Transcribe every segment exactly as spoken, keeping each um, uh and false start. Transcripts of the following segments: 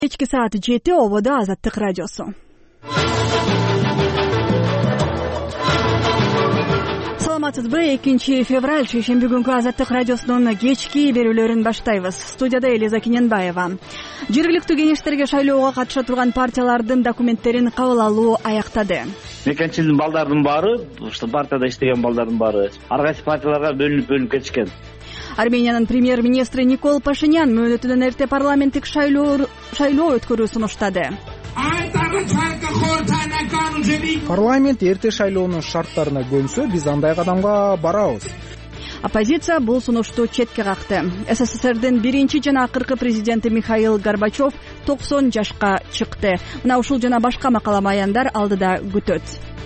Кечки саат жети ободо Азаттык радиосу. Саламатсызбы? экинчи февраль шейшемби күнкү Азаттык радиосунун кечки берүүлөрүн баштайбыз. Студияда Элиза Кененбаева. Жергиликтүү кеңештерге шайлоого катыша турган партиялардын документтерин кабыл алуу аяктады. Мекенчилдин балдардын баары, ушул партияда иштеген балдардын баары ар кайсы партияларга бөлүнүп бөлүнүп кетишкен. Армениянын премьер-министри Никол Пашинян мөөнөтүнөн эрте парламенттик шайлоо шайлоо өткөрүү сунуштады. Парламент эрте шайлоонун шарттарына көнсө, биз андай кадамга барабыз. Оппозиция бул сунушту четке какты. СССРдин биринчи жана акыркы президенти Михаил Горбачев токсон жашка чыкты. Мына ушул жана башка макала маяндар алдыда күтөт.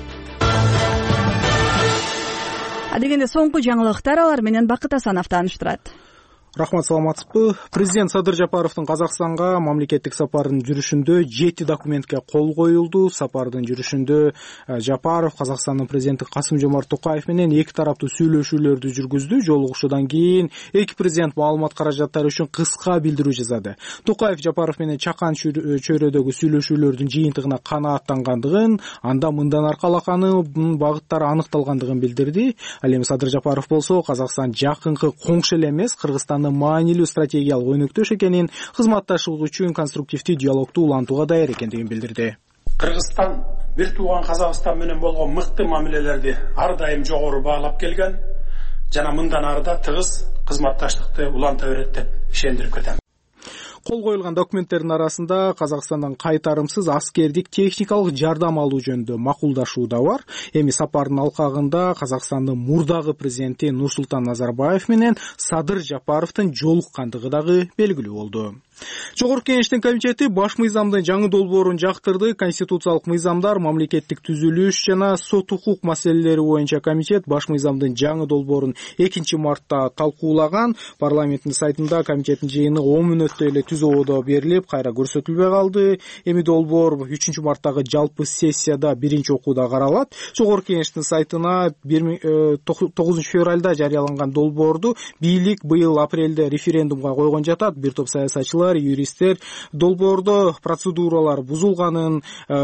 Адегенде соңку жаңылыктар алар менен Бакыт Асанов тааныштырат. Рахмат, саламатсызбы? Президент Садыр Жапаровдун Казакстанга мамлекеттик сапарынын жүрүшүндө жети документке кол коюлду. Сапардын жүрүшүндө Жапаров Казакстандын президенти Касым-Жомарт Токаев менен эки тараптуу сүйлөшүүлөрдү жүргүздү. Жолугушуудан кийин эки президент маалымат каражаттары үчүн кыска билдирүү жазды. Токаев Жапаров менен чакан чөйрөдөгү сүйлөшүүлөрдүн жыйынтыгына канааттангандыгын, анда мындан аркалаканын багыттары аныкталгандыгын билдирди. Ал эми Садыр Жапаров болсо Казакстан жакынкы коңшу эле эмес, Кыргызстан маанилүү стратегиялык өнөктөш экенин, кызматташуулук үчүн конструктивдүү диалогду улантууга даяр экендигин билдирди. Кыргызстан бир тууган Казакстан менен болгон мыкты мамилелерди ар дайым жогору баалап келген жана мындан арыда тыгыз кызматташтыкты уланта берет деп ишендирип кетем. Кол коюлган документтердин арасында Казакстандан кайтарымсыз аскердик техникалык жардам алуу жөнүндө макулдашуу да бар. Эми сапардын алкагында Казакстандын мурдагы президенти Нурсултан Назарбаев менен Садыр Жапаровдун жолуккандыгы дагы белгилүү болду. Жогорку кеңештин комитети баш мыйзамдын жаңы долбоорун жактырды. Конституциялык мыйзамдар, мамлекеттик түзүлүш жана сот укук маселелери боюнча комитет баш мыйзамдын жаңы долбоорун экинчи мартта талкуулаган. Парламенттин сайтында комитеттин жыйыны он мүнөттөй эле түзүүдө берилип, кайра көрсөтүлбөй калды. Эми долбоор үчүнчү марттагы жалпы сессияда биринчи окууда каралат. Жогорку кеңештин сайтына тогузунчу февралда жарыяланган долбоорду бийлик быйыл апрелде референдумга койгон жатат. Бир топ саясатчылар, юристтер долбоордо процедуралар бузулганын,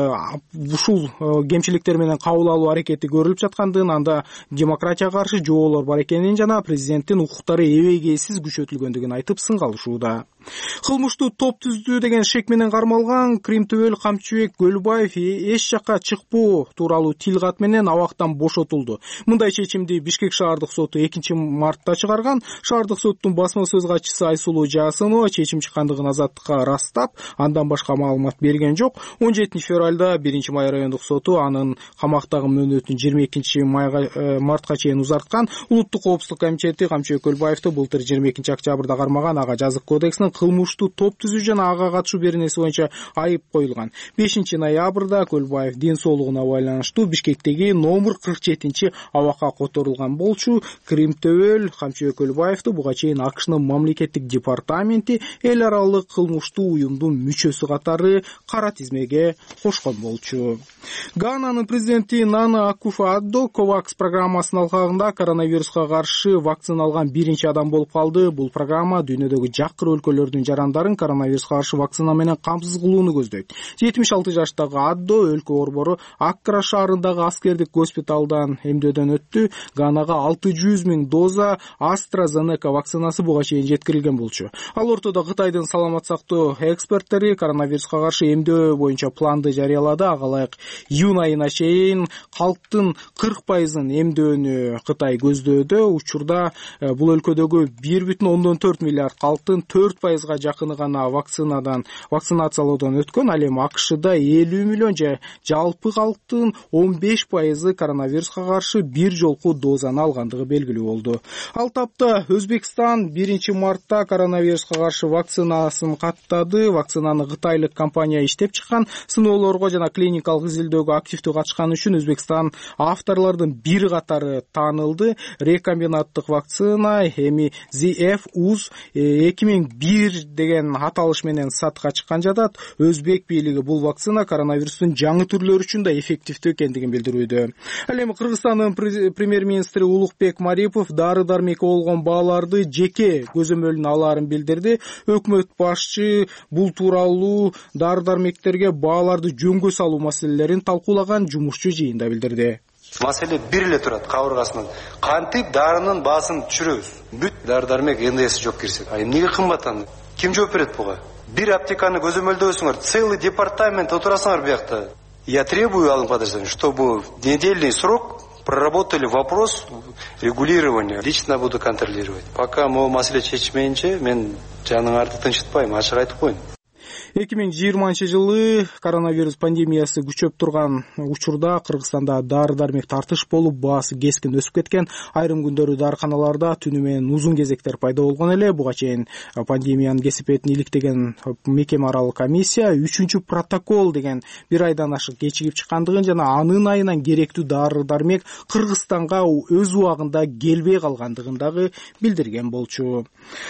ушул кемчиликтер менен кабыл алуу аракети көрүлүп жаткандыгын, анда демократияга каршы жоолор бар экенин жана президенттин укуктары эбегейсиз күчөтүлгөндүгүн айтып сынгалышууда. Кылмыштуу топ түздү деген шек менен кармалган Кримтөбөл Камчыбек Көлбаев эч жакка чыкпоо тууралуу тил кат менен абактан бошотулду. Мындай чечимди Бишкек шаардык соту экинчи мартта чыгарган. Шаардык соттун басма сөз катчысы Айсулуу Жасынова чечим чыккандыгын Азаттыкка ырастап, андан башка маалымат берген жок. он жетинчи февралда биринчи май райондук соту анын камактагы мөөнөтүн жыйырма экинчи мартка чейин узарткан. Улуттук коопсуздук комитети Камчыбек Көлбаевди былтыр жыйырма экинчи октябрда кармаган. Ага жазык кодексинин кылмыштуу топ түзүү жана ага катышуу беренеси боюнча айып коюлган. бешинчи ноябрда Көлбаев ден соолугуна байланыштуу Бишкектеги номер кырк жетинчи абакка которулган болчу. Кримтөбөл Камчыбек Көлбаевди буга чейин АКШнын мамлекеттик департаменти эл аралык кылмыштуу уюмдун мүчөсү катары кара тизмеге кошкон болчу. Гананын президенти Нана Акуфо-Аддо Ковакс программасынын алкагында коронавируска каршы вакцина алган биринчи адам болуп калды. Бул программа дүйнөдөгү жакыр өлкөлөрдүн жарандарын коронавируска каршы вакцина менен камсыз кылууну көздөйт. жетимиш алты жаштагы Аддо өлкө борбору Аккра шаарындагы аскердик госпиталдан эмдөөдөн өттү. Ганага алты жүз миң доза AstraZeneca вакцинасы буга чейин жеткирилген болчу. Ал ортодо Кытайдын саламат сактоо эксперттери коронавируска каршы эмдөө боюнча планды жарыялады. Ага ылайык июнь айына чейин калктын кырк пайызын эмдөөнү Кытай көздөөдө. Учурда бул өлкөдөгү бир бүтүн ондон төрт миллиард калктын төрт пайызга жакыны гана вакцинадан вакцинациялоодон өткөн. Ал эми АКШда элүү миллион же жалпы калктын он беш пайызы коронавируска каршы бир жолку дозаны алгандыгы белгилүү болду. Ал тапта Өзбекстан биринчи мартта коронавируска каршы вакцинасын каттады. Вакцинаны кытайлык компания иштеп чыккан. Сыноолорго жана клиникалык изилдөөгө активдүү катышканы үчүн Өзбекстан авторлордун бир катары таанылды. Рекомбинаттык вакцина эми зи эф уз эки миң бир бир деген аталыш менен сатка чыккан жатат. Өзбек бийлиги бул вакцина коронавирустун жаңы түрлөрү үчүн да эффективдүү экендигин билдирүүдө. Ал эми Кыргызстандын премьер-министри Улукбек Марипов дары-дармекке болгон бааларды жеке көзөмөлүнө алаарын билдирди. Өкмөт башчы бул тууралуу дары-дармектерге бааларды жөнгө салуу маселелерин талкуулаган жумушчу жыйында билдирди. Маселе бир эле турат кабыргасынан. Кантип дарынын баасын түшүрөбүз? Бүт дары-дармек эн дэ эс жок кирсет. А эмнеге кымбаттанды? Ким жооп берет буга? Бир аптеканы көзөмөлдөбөсүңөр, целый департамент отурасыңар биякта. Я требую, Алым Падырсович, чтобы в недельный срок проработали вопрос регулирования. Лично буду контролировать. Пока могу маселе чечмейинче, мен жаныңарды тынчытпайм, ачык айтып коеюн. эки миң жыйырманчы жылы коронавирус пандемиясы күчөп турган учурда Кыргызстанда дары-дармек тартыш болуп, баасы кескин өсүп кеткен. Айрым күндөрү дарыканаларда түнү менен узун кезектер пайда болгон эле. Буга чейин пандемиянын кесипетин иликтеген мекеме аралык комиссия үчүнчү протокол деген бир айдан ашык кечигип чыккандыгын жана анын айынан керектүү дары-дармек Кыргызстанга өз убагында келбей калгандыгын дагы билдирген болчу.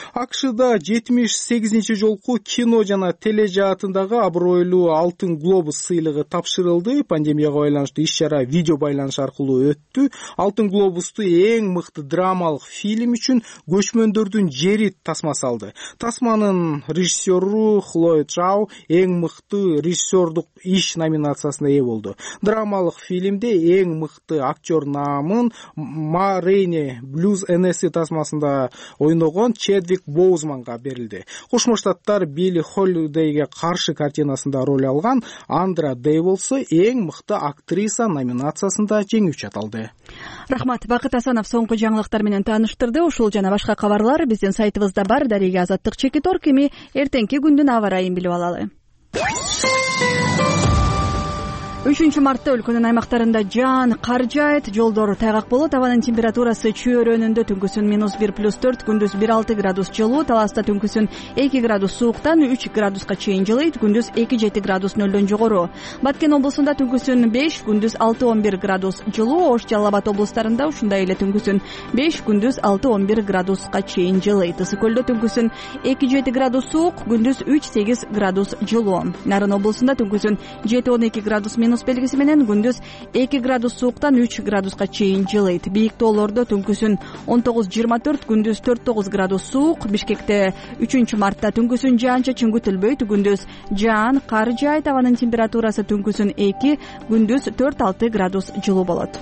АКШда жетимиш сегизинчи жолку кино жана тележаатындагы абройлуу Алтын глобус сыйлыгы тапшырылды. Пандемияга байланыштуу иш-чара видео байланыш аркылуу өттү. Алтын глобусту эң мыкты драмалык фильм үчүн Көчмөндөрдүн жери тасмасы алды. Тасманын режиссеру Хлоя Чжао эң мыкты режиссердук иш номинациясына ээ болду. Драмалык фильмде эң мыкты актер намын Ма Рейни Блюз Энеси тасмасында ойногон Чедвик Боузманга берилди. Кошмо Штаттар Билли Холлидейге каршы картинасында роль алган Андра Дэй болсо эң мыкты актриса номинациясында жеңүүчү аталды. Рахмат, Бакыт Асанов соңку жаңылыктар менен тааныштырды. Ушул жана башка кабарлар биздин сайтыбызда бар. Дарега Азаттык чекит орг. Эми эртеңки күндүн аба ырайын билип алалы. үчүнчү мартта өлкөнүн аймактарында жаан кар жаайт, жолдор тайгак болот. Абанын температурасы чөйрөнүндө түнкүсүн минус бир плюс төрт, күндүз бир алты градус жылуу, таласта түнкүсүн эки градус сууктан үч градуска чейин жылыйт, күндүз эки жети градус нөлдөн жогору. Баткен облусунда түнкүсүн беш, күндүз алты он бир градус жылуу, Ош, Жалал Абад облустарында ушундай эле түнкүсүн беш, күндүз алты он бир градуска чейин жылыйт. Ысык көлдө түнкүсүн эки жети градус суук, күндүз үч сегиз градус жылуу. Нарын облусунда түнкүсүн жети он эки градус минус белгиси менен, күндүз эки градус сууктан үч градуска чейин жылыйт. Бийик тоолордо түнкүсүн он тогуз жыйырма төрт, күндүз төрт тогуз градус суук. Бишкекте үчүнчү мартта түнкүсүн жаан-чачын күтүлбөйт, күндүз жаан кар жаайт. Абанын температурасы түнкүсүн эки, күндүз төрт алты градус жылуу болот.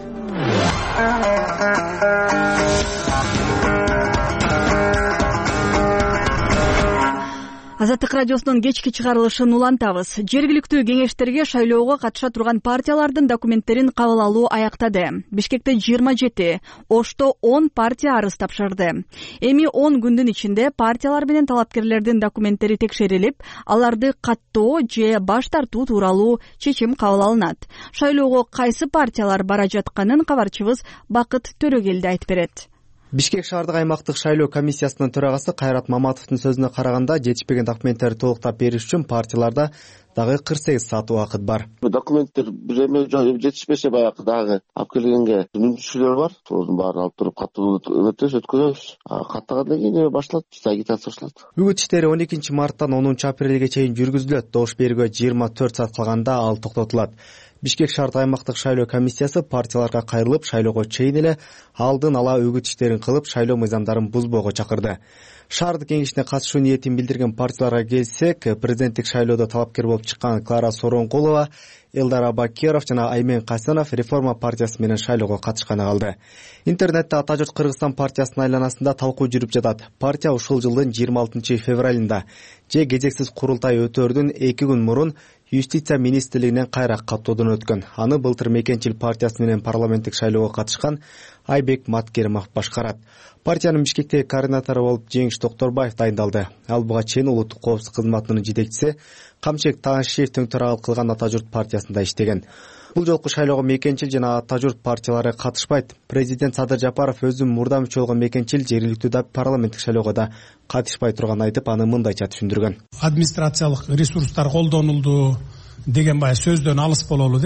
Азаттык радиосунун кечки чыгарылышын улантабыз. Жергиликтүү кеңештерге шайлоого катыша турган партиялардын документтерин кабыл алуу аяктады. Бишкекте жыйырма жети, Ошто он партия арыз тапшырды. Эми он күндүн ичинде партиялар менен талапкерлердин документтери текшерилип, аларды каттоо же баш тартуу тууралуу чечим кабыл алынат. Шайлоого кайсы партиялар бара жатканын кабарчыбыз Бакыт Төрөгелди айтып берет. Бишкек шаардык аймактык шайлоо комиссиясынын төрагасы Кайрат Маматовдун сөзүнө караганда, жетишпеген документтерди толуктап бериш үчүн партияларда дагы кырк сегиз саат убакыт бар. Документтер бир эме жетишпесе баягы дагы алып келгенге мүмкүнчүлүктөр бар. Ошонун баарын алып туруп каттуу өтөбүз, өткөзөбүз. Каттагандан кийин башталат, агитация башталат. Үгүт иштери он экинчи марттан онунчу апрелге чейин жүргүзүлөт. Добуш бергө жыйырма төрт саат калганда ал токтотулат. Бишкек шаардык аймактык шайлоо комиссиясы партияларга кайрылып, шайлоого чейин эле алдын ала үгүт иштерин кылып, шайлоо мыйзамдарын бузбоого чакырды. Шаардык кеңешине катышуу ниетин билдирген партияларга келсек, президенттик шайлоодо талапкер болуп чыккан Клара Соронкулова, Элдар Абакеров жана Аймен Касанов Реформа партиясы менен шайлоого катышканы калды. Интернетте Ата журт Кыргызстан партиясынын айланасында талкуу жүрүп жатат. Партия ушул жылдын жыйырма алтынчы февралында же кезексиз курултай өтөрдүн эки күн мурун Юстиция министрлигинен кайра каттоодон өткөн. Аны былтыр Мекенчил партиясы менен парламенттик шайлоого катышкан Айбек Маткеримов башкарат. Партиянын Бишкектеги координатору болуп Жеңиш Токторбаев дайындалды. Ал буга чейин улуттук коопсуздук кызматынын жетекчиси Камчек Таанышевдин төрагылык кылган Ата журт партиясында иштеген. Бул жолку шайлоого Мекенчил жана Ата журт партиялары катышпайт. Президент Садыр Жапаров өзү мурда мүчө болгон Мекенчил жергиликтүү парламенттик шайлоого да катышпай турганын айтып, аны мындайча түшүндүргөн. Администрациялык ресурстар колдонулду деген бай сөздөн алыс бололу деп,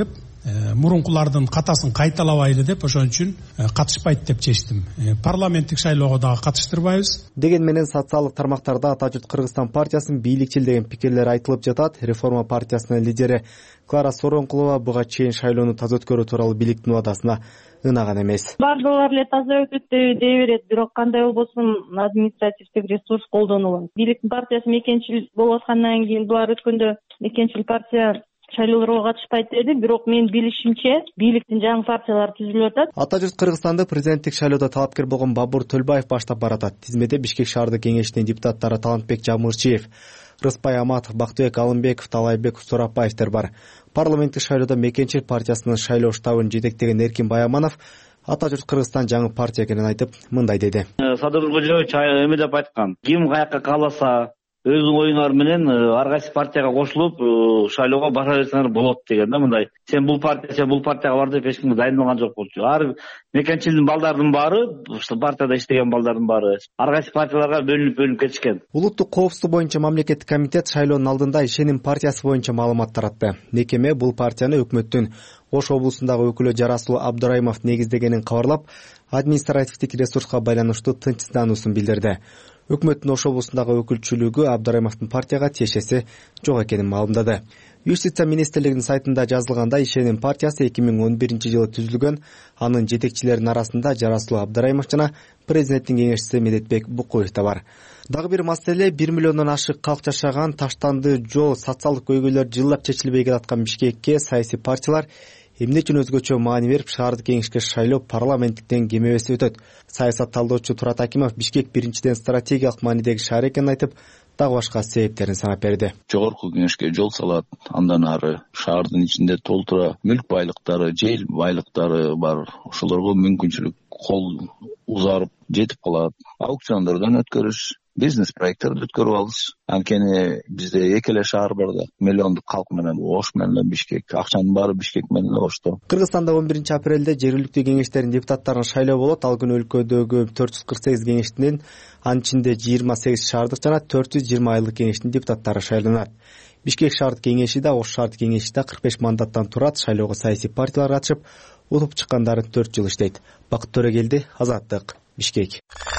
мурункулардын катасын кайталабайлы деп ошон үчүн катышпайт деп чечтим. Парламенттик шайлоого дагы катыштырбайбыз. Деген менен социалдык тармактарда Ата журт Кыргызстан партиясын бийликчил деген пикирлер айтылып жатат. Реформа партиясынын лидери Клара Сооронкулова буга чейин шайлоону таза өткөрүү тууралуу бийликтин убадасына ынаган эмес. Бардылар эле таза өтөт дей берет, бирок кандай болбосун административдик ресурс колдонулат. Бийликтин партиясы мекенчил болуп аткандан кийин булар өткөндө мекенчил партия шайлоолорго катышпайт деди, бирок менин билишимче бийликтин жаңы партиялары түзүлүп атат. Ата журт Кыргызстанды президенттик шайлоодо талапкер болгон Бабур Төлбаев баштап баратат. Тизмеде Бишкек шаардык кеңешинин депутаттары Талантбек Жамырчиев, Рыспай Аматов, Бактыбек Алымбеков, Талайбек Сурапбаевдер бар. Парламенттик шайлоодо мекенчил партиясынын шайлоо штабын жетектеген Эркин Баяманов Ата журт Кыргызстан жаңы партия экенин айтып, мындай деди. Садыр Кожоевич эме деп айткан. Ким каяка кааласа өзүнүн оюңар менен ар кайсы партияга кошулуп шайлоого бара берсеңер болот деген да. Мындай сен бул партия, сен бул партияга бар деп эч ким дайындалган жок болчу. Ар мекенчилдин балдардын баары, ушул партияда иштеген балдардын баары ар кайсы партияларга бөлүнүп бөлүнүп кетишкен. Улуттук коопсуздук боюнча мамлекеттик комитет шайлоонун алдында Ишеним партиясы боюнча маалымат таратты. Мекеме бул партияны өкмөттүн Ош облусундагы өкүлү Жарасул Абдураймов негиздегенин кабарлап, административдик ресурска байланыштуу тынчсыздануусун билдирди. Өкмөттүн Ош облусундагы өкүлчүлүгү Абдураймовдун партияга тиешеси жок экенин маалымдады. Юстиция министрлигинин сайтында жазылгандай, Ишеним партиясы эки миң он биринчи жылы түзүлгөн. Анын жетекчилеринин арасында Жарасул Абдураймов жана президенттин кеңешчиси Медетбек Букуев да бар. Дагы бир маселе, бир миллиондон ашык калк жашаган Таштанды жол социалдык көйгөйлөр жылдап чечилбей келаткан Бишкекке саясий партиялар эмне үчүн өзгөчө маани берип шаардык кеңешке шайлоо парламенттиктен кем эмес өтөт. Саясат талдоочу Турат Акимов Бишкек биринчиден стратегиялык маанидеги шаар экенин айтып, дагы башка себептерин санап берди. Жогорку кеңешке жол салат, андан ары шаардын ичинде толтура мүлк байлыктары, жер байлыктары бар. Ошолорго мүмкүнчүлүк кол узарып жетип калат. Аукциондордон өткөрүш, бизнес проекттерди өткөрүп алабыз. Анткени бизде эки эле шаар бар да, миллиондук калк менен Ош менен Бишкек. Акчанын баары Бишкек менен Ошто. Кыргызстанда он биринчи апрелде жергиликтүү кеңештердин депутаттарынын шайлоо болот. Ал күнү өлкөдөгү төрт жүз кырк сегиз кеңештин, анын ичинде жыйырма сегиз шаардык жана төрт жүз жыйырма айылдык кеңештин депутаттары шайланат. Бишкек шаардык кеңеши да, Ош шаардык кеңеши да кырк беш мандаттан турат. Шайлоого саясий партиялар катышып, утуп чыккандары төрт жыл иштейт. Бакыт Төрөгелди, Азаттык, Бишкек.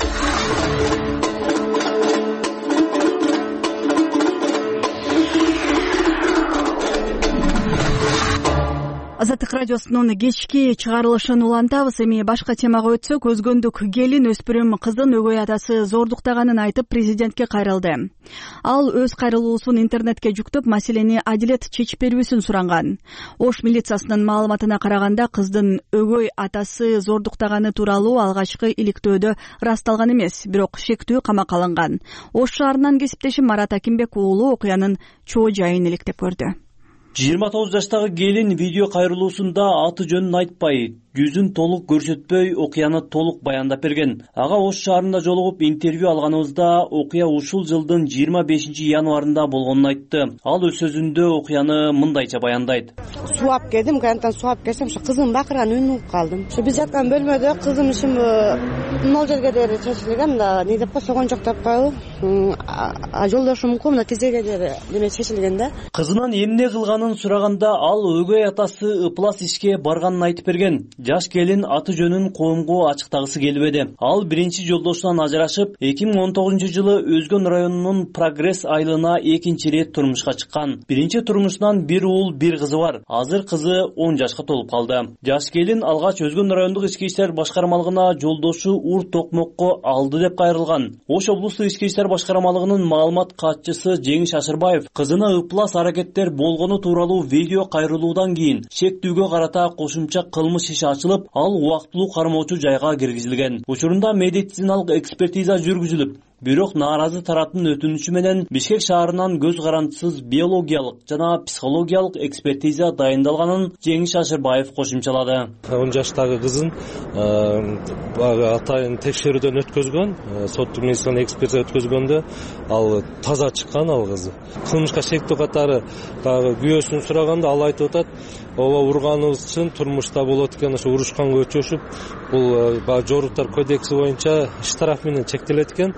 Азаттык радиосунун кечки чыгарылышын улантабыз. Эми башка темага өтсөк, өзгөндүк келин өспүрүм кыздын өгөй атасы зордуктаганын айтып президентке кайрылды. Ал өз кайрылуусун интернетке жүктөп, маселени адилет чечип берүүсүн суранган. Ош милициясынын маалыматына караганда, кыздын өгөй атасы зордуктаганы тууралуу алгачкы иликтөөдө ырасталган эмес, бирок шектүү камакка алынган. Ош шаарынан кесиптешим Марат Акимбек уулу окуянын чоо жайын иликтеп көрдү. жыйырма тогуз жаштагы келин видео кайрылуусунда аты жөнүн айтпай, жүзүн толук көрсөтпөй окуяны толук баяндап берген. Ага Ош шаарында жолугуп интервью алганыбызда окуя ушул жылдын жыйырма бешинчи январында болгонун айтты. Ал өз сөзүндө окуяны мындайча баяндайт. Сууап келдим, кантан сууап келсем, ушу кызым бакырган үнүн угуп калдым. Ушу биз жаткан бөлмөдө кызым ишим нол жерге дери чечилген да, не деп койсогон жок деп коелу. А жолдошум комна тизеге дери неме чечилген да. Кызынан эмне кылганын сураганда, ал өгөй атасы ыплас ишке барганын айтып берген. Жаш келин аты жөнүн коомго ачыктагысы келбеди. Ал биринчи жолдошунан ажырашып, эки миң он тогузунчу жылы Өзгөн районунун Прогресс айылына экинчи ирет турмушка чыккан. Биринчи турмушунан бир уул, бир кызы бар. Азыр кызы он жашка толуп калды. Жаш келин алгач Өзгөн райондук ички иштер башкармалыгына жолдошу ур токмокко алды деп кайрылган. Ош облустук ички иштер башкармалыгынын маалымат катчысы Жеңиш Ашырбаев кызына ыплас аракеттер болгону тууралуу видео кайрылуудан кийин шектүүгө карата кошумча кылмыш иши ачылып, ал убактылуу кармоочу жайга киргизилген. Учурунда медициналык экспертиза жүргүзүлүп, бирок нааразы тараптын өтүнүчү менен Бишкек шаарынан көз карандысыз биологиялык жана психологиялык экспертиза дайындалганын Жеңиш Ашырбаев кошумчалады. он жаштагы кызын атайын текшерүүдөн өткөзгөн, соттук медициналык экспертиза өткөзгөндө ал таза чыккан, ал кызы. Кылмышка шектүү катары дагы күйөөсүн сураганда ал айтып атат, ооба урганыбыз үчүн турмушта болот экен, ошо урушканга өчөшүп, бул жоруктар кодекси боюнча штраф менен чектелет экен.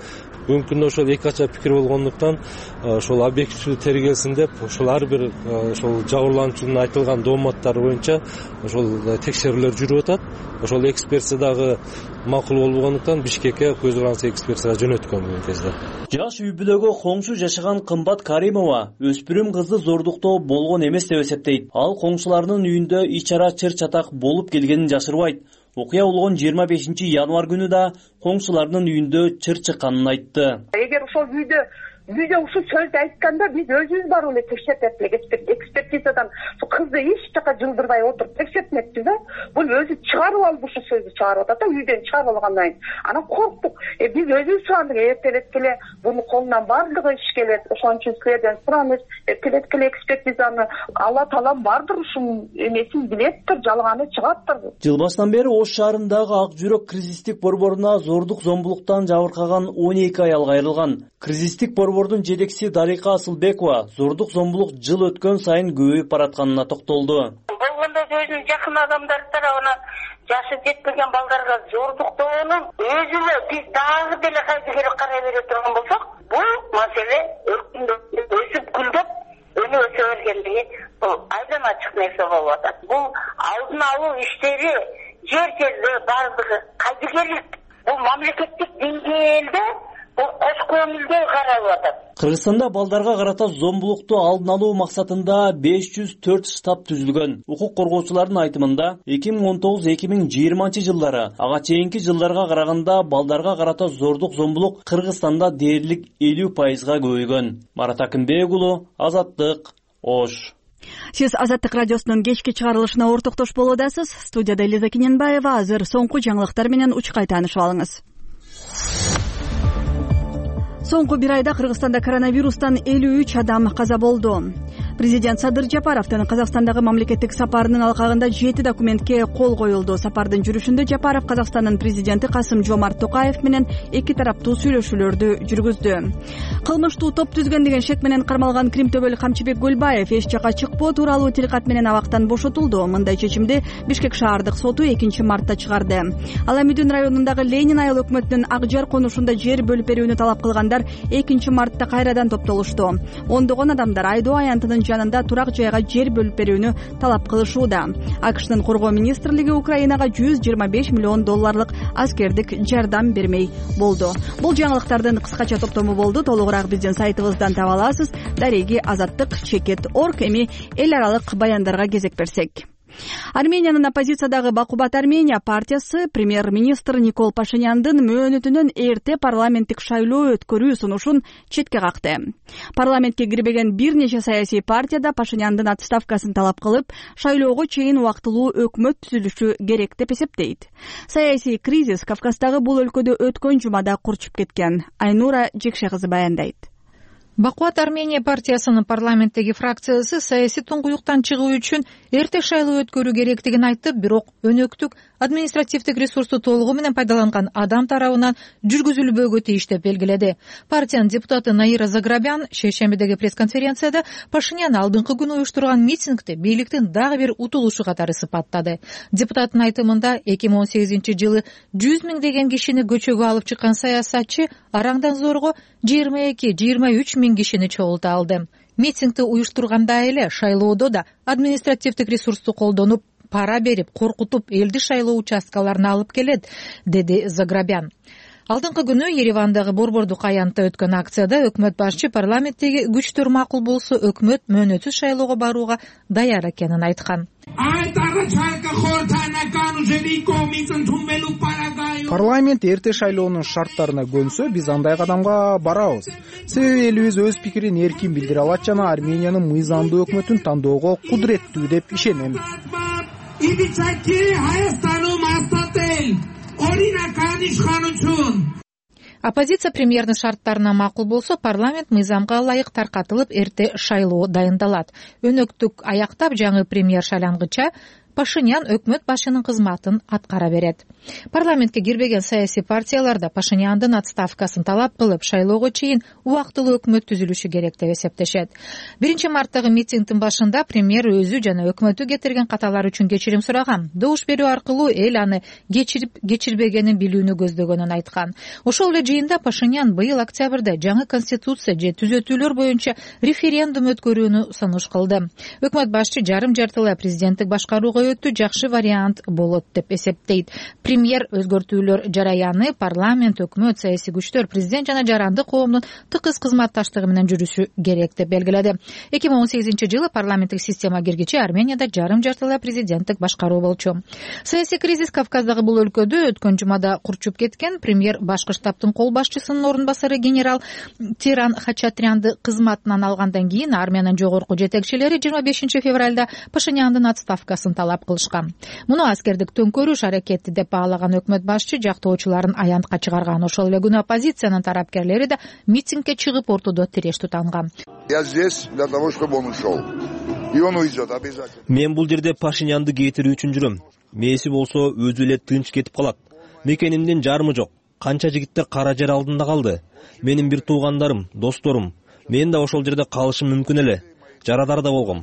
бүгүнкү күндө ошол эки кача пикир болгондуктан ошол объективдүү тергелсин деп ошол ар бир ошол жабырлануучунун айтылган дооматтары боюнча ошол текшерүүлөр жүрүп атат. Ошол экспертиза дагы макул болбогондуктан Бишкекке көз каранды экспертизага жөнөткөн бүгүнкү кезде. Жаш үй бүлөгө коңшу жашаган Кымбат Каримова өспүрүм кызды зордуктоо болгон эмес деп эсептейт. Ал коңшуларынын үйүндө ичара чыр чатак болуп келгенин жашырбайт. Окуя болгон жыйырма бешинчи январь күнү да коңшуларынын үйүндө чыр чыкканын айтты. Эгер ошол үйдө үйдө ушул сөздү айтканда биз өзүбүз барып эле текшертет элек, экспертизадан ушул кызды эч жака жылдырбай отуруп текшертмекпиз да. Бул өзү чыгарып алып ушул сөздү чыгарып атат да, үйдөн чыгарып алгандан кийин. Анан корктук. Э биз өзүбүз сурандык, эртелетке эле буну колунан баардыгы иш келет. Ошон үчүн силерден сурамыз, эртелетке эле экспертизаны Алла Таалам бардыр, ушунун эмесин билеттир, жалганы чыгаттыр. Жыл башынан бери Ош шаарындагы Ак жүрөк кризистик борборуна зордук зомбулуктан жабыркаган он эки аял кайрылган. Кризистик борбордун жетекчиси Дарика Асылбекова зордук зомбулук жыл өткөн сайын көбөйүп баратканына токтолду. Болгондо өзүнүн жакын адамдары тарабынан жашы жетпеген балдарга зордуктоонун өзүнө биз дагы деле кайсы керек карай бере турган болсок, бул маселе өсүп гүлдөп өнү өсө бергендиги бул айдан ачык нерсе болуп атат. Бул алдын алуу иштери жер жерде бардыгы кайсы керек. Бул мамлекеттик деңгээлде кош көңүлдүү каралып атат. Кыргызстанда балдарга карата зомбулукту алдын алуу максатында беш жүз төрт штаб түзүлгөн. Укук коргоочулардын айтымында эки миң он тогуз эки миң жыйырманчы жылдары ага чейинки жылдарга караганда балдарга карата зордук зомбулук Кыргызстанда дээрлик элүү пайызга көбөйгөн. Марат Акынбек уулу, Азаттык, Ош. Сиз Азаттык радиосунун кечки чыгарылышына ортоктош болудасыз. Студияда Элиза Кененбаева. Азыр соңку жаңылыктар менен учкай таанышып алыңыз. Соңку бир айда Кыргызстанда коронавирустан элүү үч адам каза болду. Президент Садыр Жапаровдун Казакстандагы мамлекеттик сапарынын алкагында жети документке кол коюлду. Сапардын жүрүшүндө Жапаров Казакстандын президенти Касым Жомарт Токаев менен эки тараптуу сүйлөшүүлөрдү жүргүздү. Кылмыштуу топ түзгөн деген шек менен кармалган Крим төбөлүк Камчыбек Гөлбаев эч жака чыкпоо тууралуу тилкат менен абактан бошотулду. Мындай чечимди Бишкек шаардык соту экинчи мартта чыгарды. Ал Амидүн районундагы Ленин айыл өкмөтүнүн Ак Жар конушунда жер бөлүп берүүнү талап кылгандар экинчи мартта кайрадан топтолушту. Ондогон адамдар Айдоо аянтынын жанында турак жайга жер бөлүп берүүнү талап кылышууда. АКШтын коргоо министрлиги Украинага жүз жыйырма беш миллион долларлык аскердик жардам бермей болду. Бул жаңылыктардын кыскача топтому болду. Толугураак биздин сайтыбыздан таба аласыз. Дареги азаттык чекит орг. Эми эл аралык баяндарга кезек берсек. Армениянын оппозициядагы Бакубат Армения партиясы премьер-министр Никол Пашиняндын мөөнөтүнөн эрте парламенттик шайлоо өткөрүү сунушун четке какты. Парламентке кирбеген бир нече саясий партияда Пашиняндын отставкасын талап кылып, шайлоого чейин убактылуу өкмөт түзүлүшү керек деп эсептейт. Саясий кризис Кавказдагы бул өлкөдө өткөн жумада курчуп кеткен. Айнура Жекше кызы баяндайт. Бакубат Армения партиясынын парламенттеги фракциясы саясий туңгуюктан чыгуу үчүн эрте шайлоо өткөрүү керектигин айтып, бирок өнөктүк административдик ресурсту толугу менен пайдаланган адам тарабынан жүргүзүлбөөгө тийиш деп белгиледи. Партиянын депутаты Наира Заграбян шейшембидеги пресс-конференцияда Пашинян алдыңкы күнү уюштурган митингди бийликтин дагы бир утулушу катары сыпаттады. Депутаттын айтымында эки миң он сегизинчи жылы жүз миңдеген кишини көчөгө алып чыккан саясатчы араңдан зорго жыйырма эки жыйырма үч миң кишини чогулта алды. Митингди уюштурганда эле шайлоодо да административдик ресурсту колдонуп, пара берип, коркутуп, элди шайлоо участкаларына алып келет, деди Заграбян. Алдыңкы күнү Еревандагы Борбордук аянтта өткөн акцияда өкмөт башчы парламенттеги күчтөр макул болсо өкмөт мөөнөтсүз шайлоого барууга даяр экенин айткан. Парламент эрте шайлоонун шарттарына көнсө, биз андай кадамга барабыз. Себеби элибиз өз пикирин эркин билдире алат жана Армениянын мыйзамдуу өкмөтүн тандоого кудуреттүү деп ишенем. Оппозиция премьердин шарттарына макул болсо, парламент мыйзамга ылайык таркатылып, эрте шайлоо дайындалат. Өнөктүк аяктап, жаңы премьер шайлангыча Пашинян өкмөт башынын кызматын аткара берет. Парламентке кирбеген саясий партиялар да Пашиняндын отставкасын талап кылып, шайлоого чейин убактылуу өкмөт түзүлүшү керек деп эсептешет. биринчи марттагы митингдин башында премьер өзү жана өкмөтү кетирген каталар үчүн кечирим сураган. Добуш берүү аркылуу эл аны кечирип кечирбегенин билүүнү көздөгөнүн айткан. Ошол эле жыйында Пашинян быйыл октябрда жаңы конституция же түзөтүүлөр боюнча референдум өткөрүүнү сунуш кылды. Өкмөт башчы жарым жартылай президенттик башкарууга өтүү жакшы вариант болот деп эсептейт. Премьер өзгөртүүлөр жараяны парламент, өкмөт, саясий күчтөр, президент жана жарандык коомдун тыкыз кызматташтыгы менен жүрүшү керек деп белгиледи. эки миң он сегизинчи жылы парламенттик система киргичи Арменияда жарым жартылай президенттик башкаруу болчу. Саясий кризис Кавказдагы бул өлкөдө өткөн жумада курчуп кеткен. Премьер башкы штабтын кол башчысынын орун басары генерал Тиран Хачатрянды кызматынан алгандан кийин Армиянын жогорку жетекчилери жыйырма бешинчи февралда Пашиняндын отставкасын талап кылышкан. Муну аскердик төңкөрүш аракети деп баалаган өкмөт башчы жактоочуларын аянтка чыгарган. Ошол эле күнү оппозициянын тарапкерлери да митингге чыгып ортодо тиреш тутанган. Мен бул жерде Пашинянды кетирүү үчүн жүрөм. Мээси болсо өзү эле тынч кетип калат. Мекенимдин жарымы жок. Канча жигиттер кара жер алдында калды. Менин бир туугандарым, досторум. Мен да ошол жерде калышым мүмкүн эле. Жарадар да болгом.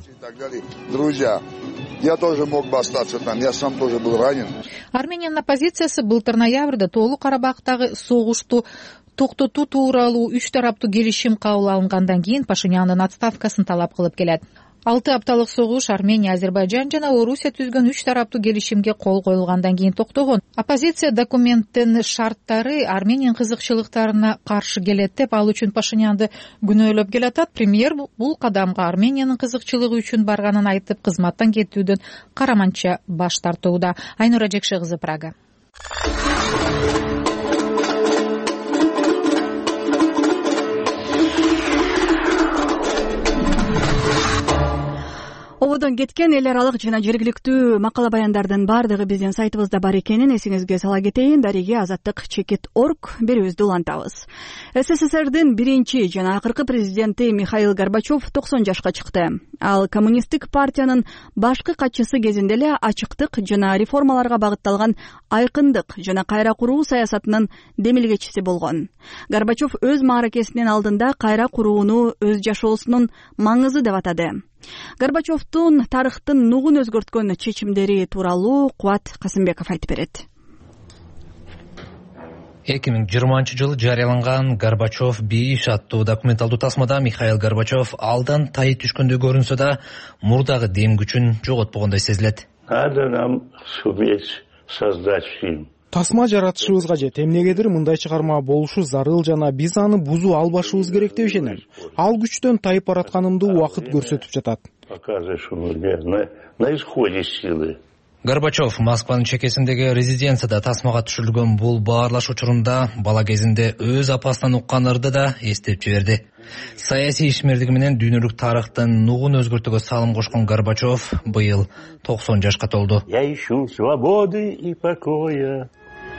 Я тоже мог бы остаться там, я сам тоже был ранен. Армениянын оппозициясы былтыр ноябрда Тоолуу Карабактагы согушту токтотуу тууралуу үч тараптуу келишим кабыл алынгандан кийин Пашиняндын отставкасын талап кылып келет. Алты апталык согуш Армения, Азербайжан жана Орусия түзгөн үч тараптуу келишимге кол коюлгандан кийин токтогон. Оппозиция документтин шарттары Армениянын кызыкчылыктарына каршы келет деп, ал үчүн Пашинянды күнөөлөп келатат. Премьер бул кадамга Армениянын кызыкчылыгы үчүн барганын айтып, кызматтан кетүүдөн караманча баш тартууда. Айнура Жекше кызы, Прага. Ободон кеткен эл аралык жана жергиликтүү макала баяндардын баардыгы биздин сайтыбызда бар экенин эсиңизге сала кетейин. Дареге азаттык чекит орг берүүбүздү улантабыз. СССРдин биринчи жана акыркы президенти Михаил Горбачев токсон жашка чыкты. Ал коммунисттик партиянын башкы катчысы кезинде эле ачыктык жана реформаларга багытталган айкындык жана кайра куруу саясатынын демилгечиси болгон. Горбачев өз мааракесинин алдында кайра курууну өз жашоосунун маңызы деп атады. Горбачевдун тарыхтын нугун өзгөрткөн чечимдери тууралуу Кубат Касымбеков айтып берет. эки миң жыйырманчы жылы жарыяланган Горбачев беш аттуу документалдуу тасмада Михаил Горбачев алдан тайы түшкөндөй көрүнсө да, мурдагы дем күчүн жоготпогондой сезилет. Надо нам суметь создать фильм. Тасма жаратышыбызга жет. Эмнегедир мындай чыгарма болушу зарыл жана биз аны бузуу албашыбыз керек деп ишенем. Ал күчтөн тайып баратканымды убакыт көрсөтүп жатат. Показываешь, на, на исходе силы. Горбачев Москванын чекесиндеги резиденцияда тасмага түшүрүлгөн бул баарлаш учурунда бала кезинде өз апасынан уккан ырды да эстеп жиберди. Саясий ишмердиги менен дүйнөлүк тарыхтын нугун өзгөртүүгө салым кошкон Горбачев быйыл токсон жашка толду. Я ищу свободы и покоя.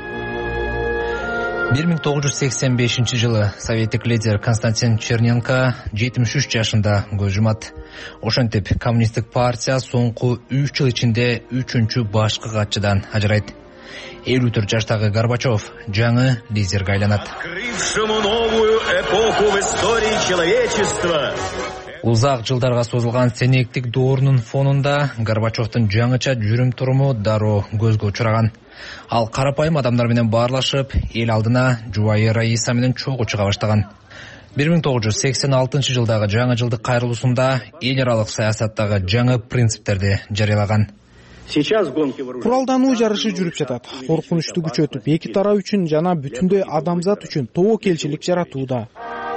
бир миң тогуз жүз сексен бешинчи жылы советтик лидер Константин Черненко жетимиш үч жашында көз жумат. Ошентип коммунисттик партия соңку үч жыл ичинде үчүнчү башкы катчыдан ажырайт. элүү төрт жаштагы Горбачев жаңы лидерге айланат. Открывшему новую эпоху в истории человечества. Узак жылдарга созулган сенектик доорунун фонунда Горбачевдун жаңыча жүрүм туруму дароо көзгө учураган. Ал карапайым адамдар менен баарлашып, эл алдына жубайы Раиса менен чогуу чыга баштаган. бир миң тогуз жүз сексен алтынчы жылдагы жаңы жылдык кайрылуусунда эл аралык саясаттагы жаңы принциптерди жарыялаган. Куралдануу жарышы жүрүп жатат. Коркунучту күчөтүп, эки тарап үчүн жана бүтүндөй адамзат үчүн тобокелчилик жаратууда.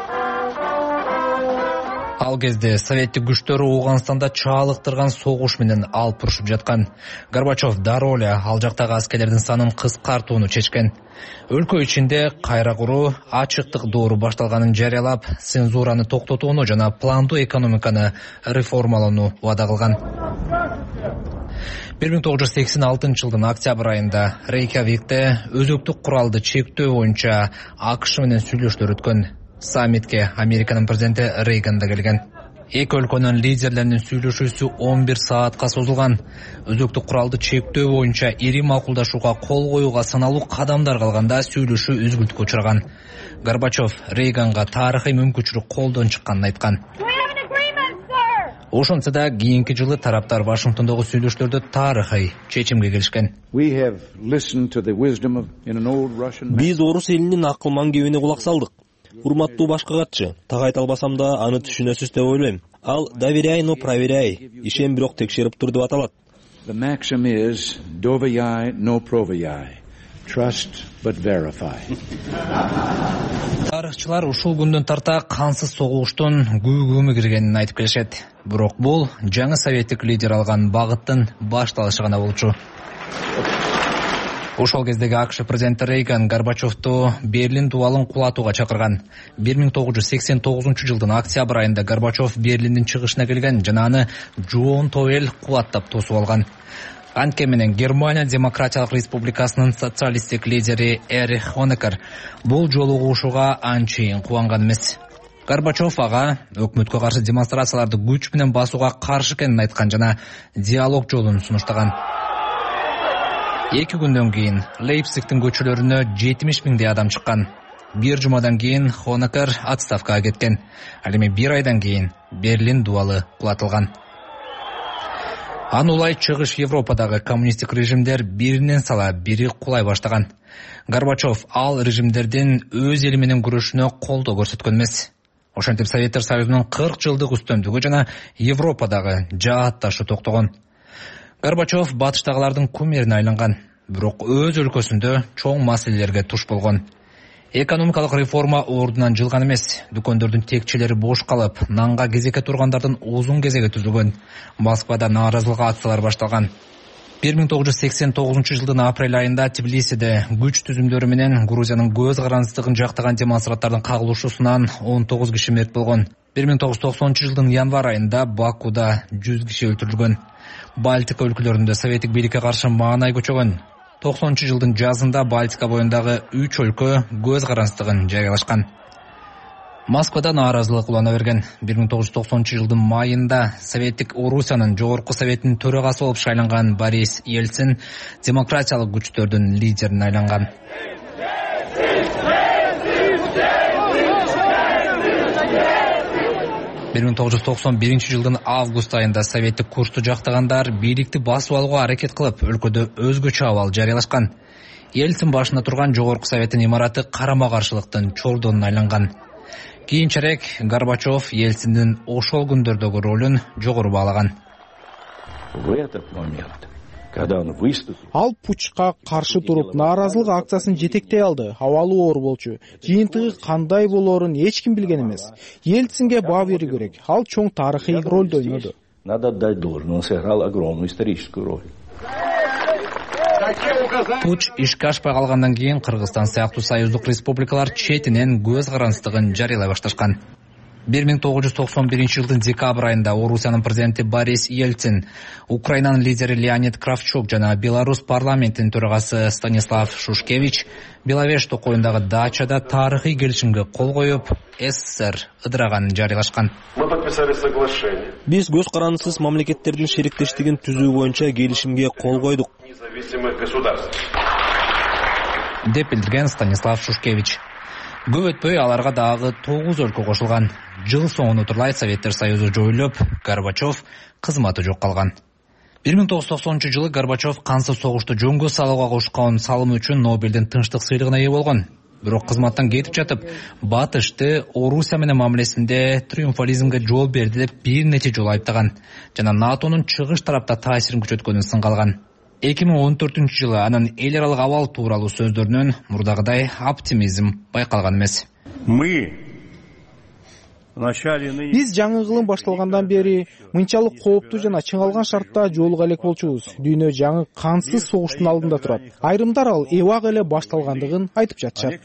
Ал кезде советтик күчтөр Ооганстанда чаалыктырган согуш менен алып урушуп жаткан. Горбачев дароо эле ал жактагы аскерлердин санын кыскартууну чечкен. Өлкө ичинде кайра куруу, ачыктык доору башталганын жарыялап, цензураны токтотууну жана пландуу экономиканы реформалоону убада кылган. бир миң тогуз жүз сексен алтынчы жылдын октябрь айында Рейкьявикте өзөктүк куралды чектөө боюнча АКШ менен сүйлөшүүлөр өткөн. Саммитке Американын президенти Рейган да келген. Эки өлкөнүн лидерлеринин сүйлөшүүсү он бир саатка созулган. Өзөктүк куралды чектөө боюнча ири макулдашууга кол коюуга саналуу кадамдар калганда сүйлөшүү үзгүлтүккө учураган. Горбачев Рейганга тарыхый мүмкүнчүлүк колдон чыкканын айткан. Ошончо да кийинки жылы тараптар Вашингтондогу сүйлөшүүлөрдө тарыхый чечимге келишкен. Биз орус элинин акыл маңгебине кулак салдык. Урматтуу башкы катчы, так айта албасам да аны түшүнөсүз деп ойлойм. Ал доверяй, но проверяй, ишен бирок текшерип тур деп аталат. The maxim is doverяй, но проверяй. Trust but verify. Тарыхчылар ушул күндөн тарта кансыз согуштун күүгүмү киргенин айтып келишет. Бирок бул жаңы советтик лидер алган багыттын башталышы гана болчу. Ошол кездеги АКШ президенти Рейган Горбачевду Берлин дубалын кулатууга чакырган. бир миң тогуз жүз сексен тогузунчу жылдын октябрь айында Горбачев Берлиндин чыгышына келген жана аны жоонто эл кубаттап тосуп алган. Анткени менен Германия Демократиялык Республикасынын социалисттик лидери Эрих Хонекер бул жолугушууга анчейин кубанган эмес. Горбачев ага өкмөткө каршы демонстрацияларды күч менен басууга каршы экенин айткан жана диалог жолун сунуштаган. Эки күндөн кийин Лейпцигтин көчөлөрүнө жетимиш миңдей адам чыккан. Бир жумадан кийин Хонекер отставкага кеткен. Ал эми бир айдан кийин Берлин дубалы кулатылган. Анулай чыгыш Европадагы коммунисттик режимдер биринен сала бири кулай баштаган. Горбачев ал режимдердин өз эли менен күрөшүнө колдоо көрсөткөн эмес. Ошентип Советтер Союзунун кырк жылдык үстөмдүгү жана Европадагы жаатташы токтогон. Горбачев батыштагылардын кумирине айланган, бирок өз өлкөсүндө чоң маселелерге туш болгон. Экономикалык реформа ордунан жылган эмес. Дүкөндөрдүн текчелери бош калып, нанга кезекке тургандардын узун кезеги түзүлгөн. Москвада нааразылык акциялар башталган. бир миң тогуз жүз сексен тогузунчу жылдын апрель айында Тбилисиде күч түзүмдөрү менен Грузиянын көз карандыстыгын жактаган демонстранттардын кагылышуусунан он тогуз киши мерт болгон. бир миң тогуз жүз токсонунчу жылдын январь айында Бакуда жүз киши өлтүрүлгөн. Балтика өлкөлөрүндө советтик бийликке каршы маанай көчөгөн. токсонунчу жылдын жазында Балтика боюндагы үч өлкө көз карандыстыгын жарыялашкан. Москвада нааразылык улана берген. бир миң тогуз жүз токсонунчу жылдын майында Советтик Орусиянын жогорку советинин төрагасы болуп шайланган Борис Ельцин демократиялык күчтөрдүн лидерине айланган. бир миң тогуз жүз токсон биринчи жылдын август айында советтик курсту жактагандар бийликти басып алууга аракет кылып, өлкөдө өзгөчө абал жарыялашкан. Ельцин башында турган жогорку советтин имараты карама-каршылыктын чордонуна айланган. Кийинчерээк Горбачев Ельциндин ошол күндөрдөгү ролун жогору баалаган. Ал путчка каршы туруп, нааразылык акциясын жетектей алды. Абалы оор болчу. Жыйынтыгы кандай болоорун эч ким билген эмес. Ельцинге баа берүү керек. Ал чоң тарыхый ролду ойноду. Надо отдать должное, он сыграл огромную историческую роль. Путч ишке ашпай калгандан кийин Кыргызстан сыяктуу союздук республикалар четинен көз карандыстыгын жарыялай башташкан. бир миң тогуз жүз токсон биринчи жылдын декабрь айында Орусиянын президенти Борис Ельцин, Украинанын лидери Леонид Кравчук жана Беларусь парламентинин төрагасы Станислав Шушкевич Беловеж токойундагы дачада тарыхый келишимге кол коюп, СССР ыдыраганын жарыялашкан. Биз көз карандысыз мамлекеттердин шериктештигин түзүү боюнча келишимге кол койдук, деп билдирген Станислав Шушкевич. Көп өтпөй аларга дагы тогуз өлкө кошулган. Жыл соңуна утурлай Советтер Союзу жоюлуп, Горбачев кызматы жок калган. бир миң тогуз жүз токсонунчу жылы Горбачев кансыз согушту жөнгө салууга кошкон салымы үчүн Нобелдин тынчтык сыйлыгына ээ болгон. Бирок кызматтан кетип жатып, Батышты Орусия менен мамилесинде триумфализмге жол берди деп бир нече жолу айыптаган жана НАТОнун чыгыш тарапта таасирин күчөткөнүн сынгалган. эки миң он төртүнчү жылы анын эл аралык абал тууралуу сөздөрүнөн мурдагыдай оптимизм байкалган эмес. Биз жаңы кылым башталгандан бери мынчалык кооптуу жана чыңалган шартта жолуга элек болчубуз. Дүйнө жаңы кансыз согуштун алдында турат. Айрымдар ал эбак эле башталгандыгын айтып жатышат.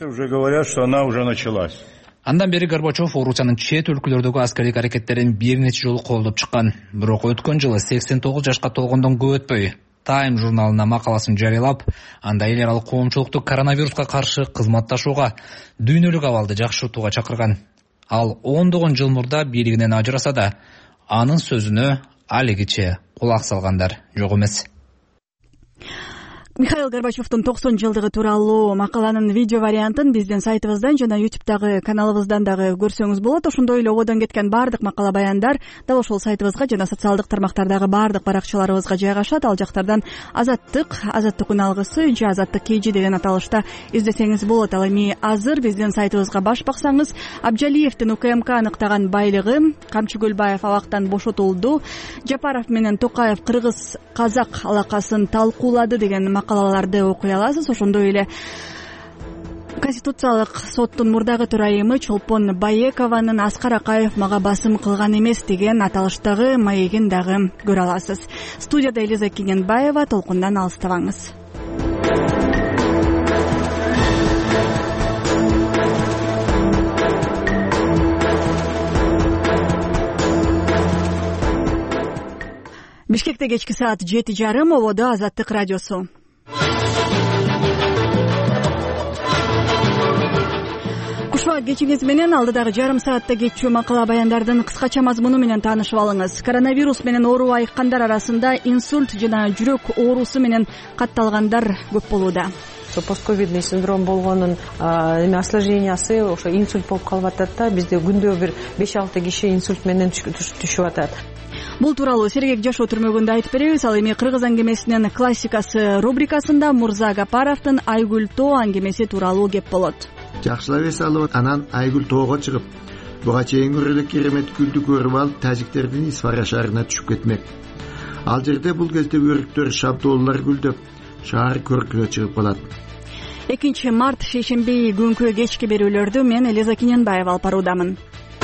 Андан бери Горбачев Орусиянын чет өлкөлөрдөгү аскердик аракеттерин бир нече жолу колдоп чыккан. Бирок өткөн жылы сексен тогуз жашка толгондон көп өтпөй Time журналына макаласын жарыялап, анда эл аралык коомчулукту коронавируска каршы кызматташууга, дүйнөлүк абалды жакшыртууга чакырган. Ал ондогон жыл мурда бийлигинен ажыраса да, анын сөзүнө алигиче кулак салгандар жок эмес. Михаил Горбачевдун токсон жылдыгы тууралуу макаланын видео вариантын биздин сайтыбыздан жана ютубтагы каналыбыздан дагы көрсөңүз болот. Ошондой эле ободон кеткен баардык макала баяндар дал ошол сайтыбызга жана социалдык тармактардагы баардык баракчаларыбызга жайгашат. Ал жактардан Азаттык, Азаттык үн алгысы же Азаттык кейжи деген аталышта издесеңиз болот. Ал эми азыр биздин сайтыбызга баш баксаңыз, Абжалиевдин УКМК аныктаган байлыгы, Камчы Көлбаев абактан бошотулду, Жапаров менен Токаев кыргыз казак алакасын талкуулады деген макалаларды окуй аласыз. Ошондой эле Конституциялык соттун мурдагы төрайымы Чолпон Баекованын Аскар Акаев мага басым кылган эмес деген аталыштагы маегин дагы көрө аласыз. Студияда Элиза Кененбаева, толкундан алыстабаңыз. Бишкекте кечки саат жети жарым, ободо Азаттык радиосу. Кушуа кечиңиз менен алдыдагы жарым саатта кетчү макала баяндардын кыскача мазмуну менен таанышып алыңыз. Коронавирус менен оору айыккандар арасында инсульт жана жүрөк оорусу менен катталгандар көп болууда. Постковидный синдром болгонун эме осложнениясы ошо инсульт болуп калып атат да, бизде күндө бир беш алты киши инсульт менен түшүп атат. Бул тууралуу Сергек жашоо түрмөгүндө айтып беребиз. Ал эми кыргыз аңгемесинин классикасы рубрикасында Мурза Гапаровдун Айгүл Тоо аңгемеси тууралуу кеп болот. Жакшылап эс алып, анан Айгүл Тоого чыгып, буга чейин эле керемет гүлдү көрүп алып, тажиктердин Исфара шаарына түшүп кетмек. Ал жерде бул кезде өрүктөр, шабдоолар гүлдөп, шаар көркүнө чыгып калат. экинчи март шейшемби күнкү кечки берүүлөрдү мен Элиза Кененбаева алып баруудамын.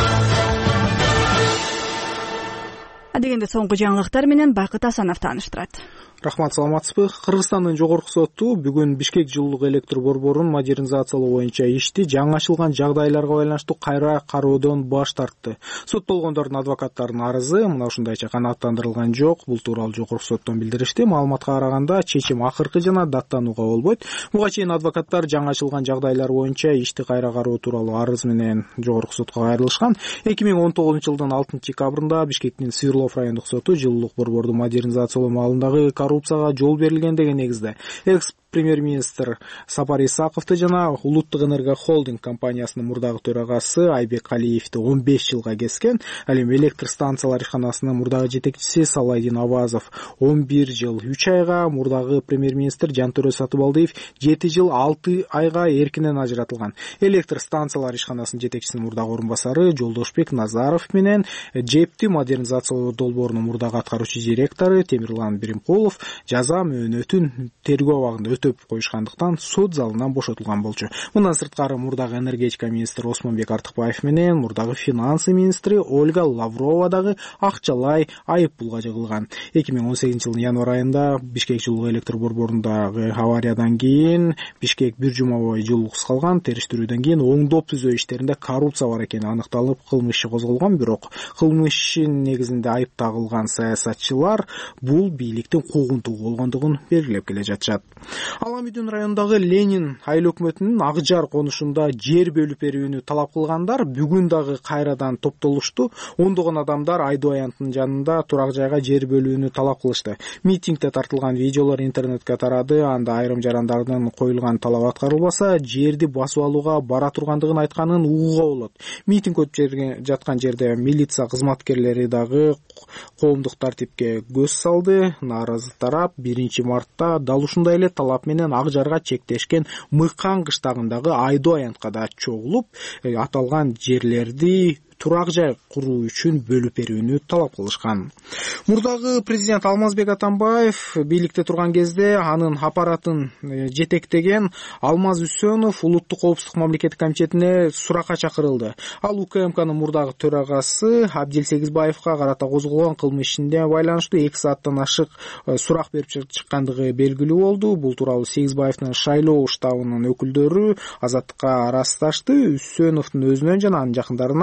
Адегенде соңку жаңылыктар менен Бакыт Асанов тааныштырат. Рахмат, саламатсызбы? Кыргызстандын жогорку соту бүгүн Бишкек жылуулук электр борборун модернизациялоо боюнча ишти жаңы ачылган жагдайларга байланыштуу кайра кароодон баш тартты. Соттолгондордун адвокаттарынын арызы мына ушундайча канааттандырылган жок. Бул тууралуу жогорку соттон билдиришти. Маалыматка караганда чечим акыркы жана даттанууга болбойт. Буга чейин адвокаттар жаңы ачылган жагдайлар боюнча ишти кайра кароо тууралуу арыз менен жогорку сотко кайрылышкан. эки миң он тогузунчу жылдын алтынчы декабрында Бишкектин Свердлов райондук соту жылуулук борборду модернизациялоо маалындагы коррупцияга жол берилген деген негизде экс премьер-министр Сапар Исаковду жана Улуттук энерго холдинг компаниясынын мурдагы төрагасы Айбек Алиевди он беш жылга кескен. Ал эми электр станциялар ишканасынын мурдагы жетекчиси Салайдин Абазов он бир жыл үч айга, мурдагы премьер-министр Жантөрө Сатыбалдиев жети жыл алты айга эркинен ажыратылган. Электр станциялар ишканасынын жетекчисинин мурдагы орун басары Жолдошбек Назаров менен ЖЭПти модернизациялоо долбоорунун мурдагы аткаруучу директору Темирлан Биримкулов жаза мөөнөтүн тергөө абагында өтөп коюшкандыктан сот залынан бошотулган болчу. Мындан сырткары мурдагы энергетика министри Осмонбек Артыкбаев менен мурдагы финансы министри Ольга Лаврова дагы акчалай айып пулга жыгылган. эки миң он сегизинчи жылдын январь айында Бишкек жылуулук электр борборундагы авариядан кийин Бишкек бир жума бою жылууксуз калган. Териштирүүдөн кийин оңдоп түзөө иштеринде коррупция бар экени аныкталып, кылмыш иши козголгон. Бирок кылмыштын негизинде айып тагылган саясатчылар бул бийликтин куугунтугу болгондугун белгилеп келе жатышат. Аламүйдүн районундагы Ленин айыл өкмөтүнүн Ак Жар конушунда жер бөлүп берүүнү талап кылгандар бүгүн дагы кайрадан топтолушту. Ондогон адамдар Айдоо аянтынын жанында турак жайга жер бөлүүнү талап кылышты. Митингде тартылган видеолор интернетке тарады. Анда айрым жарандардын коюлган талабы аткарылбаса, жерди басып алууга бара тургандыгын айтканын угууга болот. Митинг өтүп жаткан жерде милиция кызматкерлери дагы коомдук тартипке көз салды. Нааразы тарап биринчи мартта дал ушундай эле талап менен Ак Жарга чектешкен Мыкан кыштагындагы Айдоо аянтка да чогулуп, аталган жерлерди турак жай куруу үчүн бөлүп берүүнү талап кылышкан. Мурдагы президент Алмазбек Атамбаев бийликте турган кезде анын аппаратын жетектеген Алмаз Үсөнов улуттук коопсуздук мамлекеттик комитетине суракка чакырылды. Ал УКМКнын мурдагы төрагасы Абдил Сегизбаевга карата козголгон кылмыш ишине байланыштуу эки сааттан ашык сурак берип чыккандыгы белгилүү болду. Бул тууралуу Сегизбаевдин шайлоо штабынын өкүлдөрү Азаттыкка арыздашты. Үсөновдун өзүнөн жана анын жакындарынан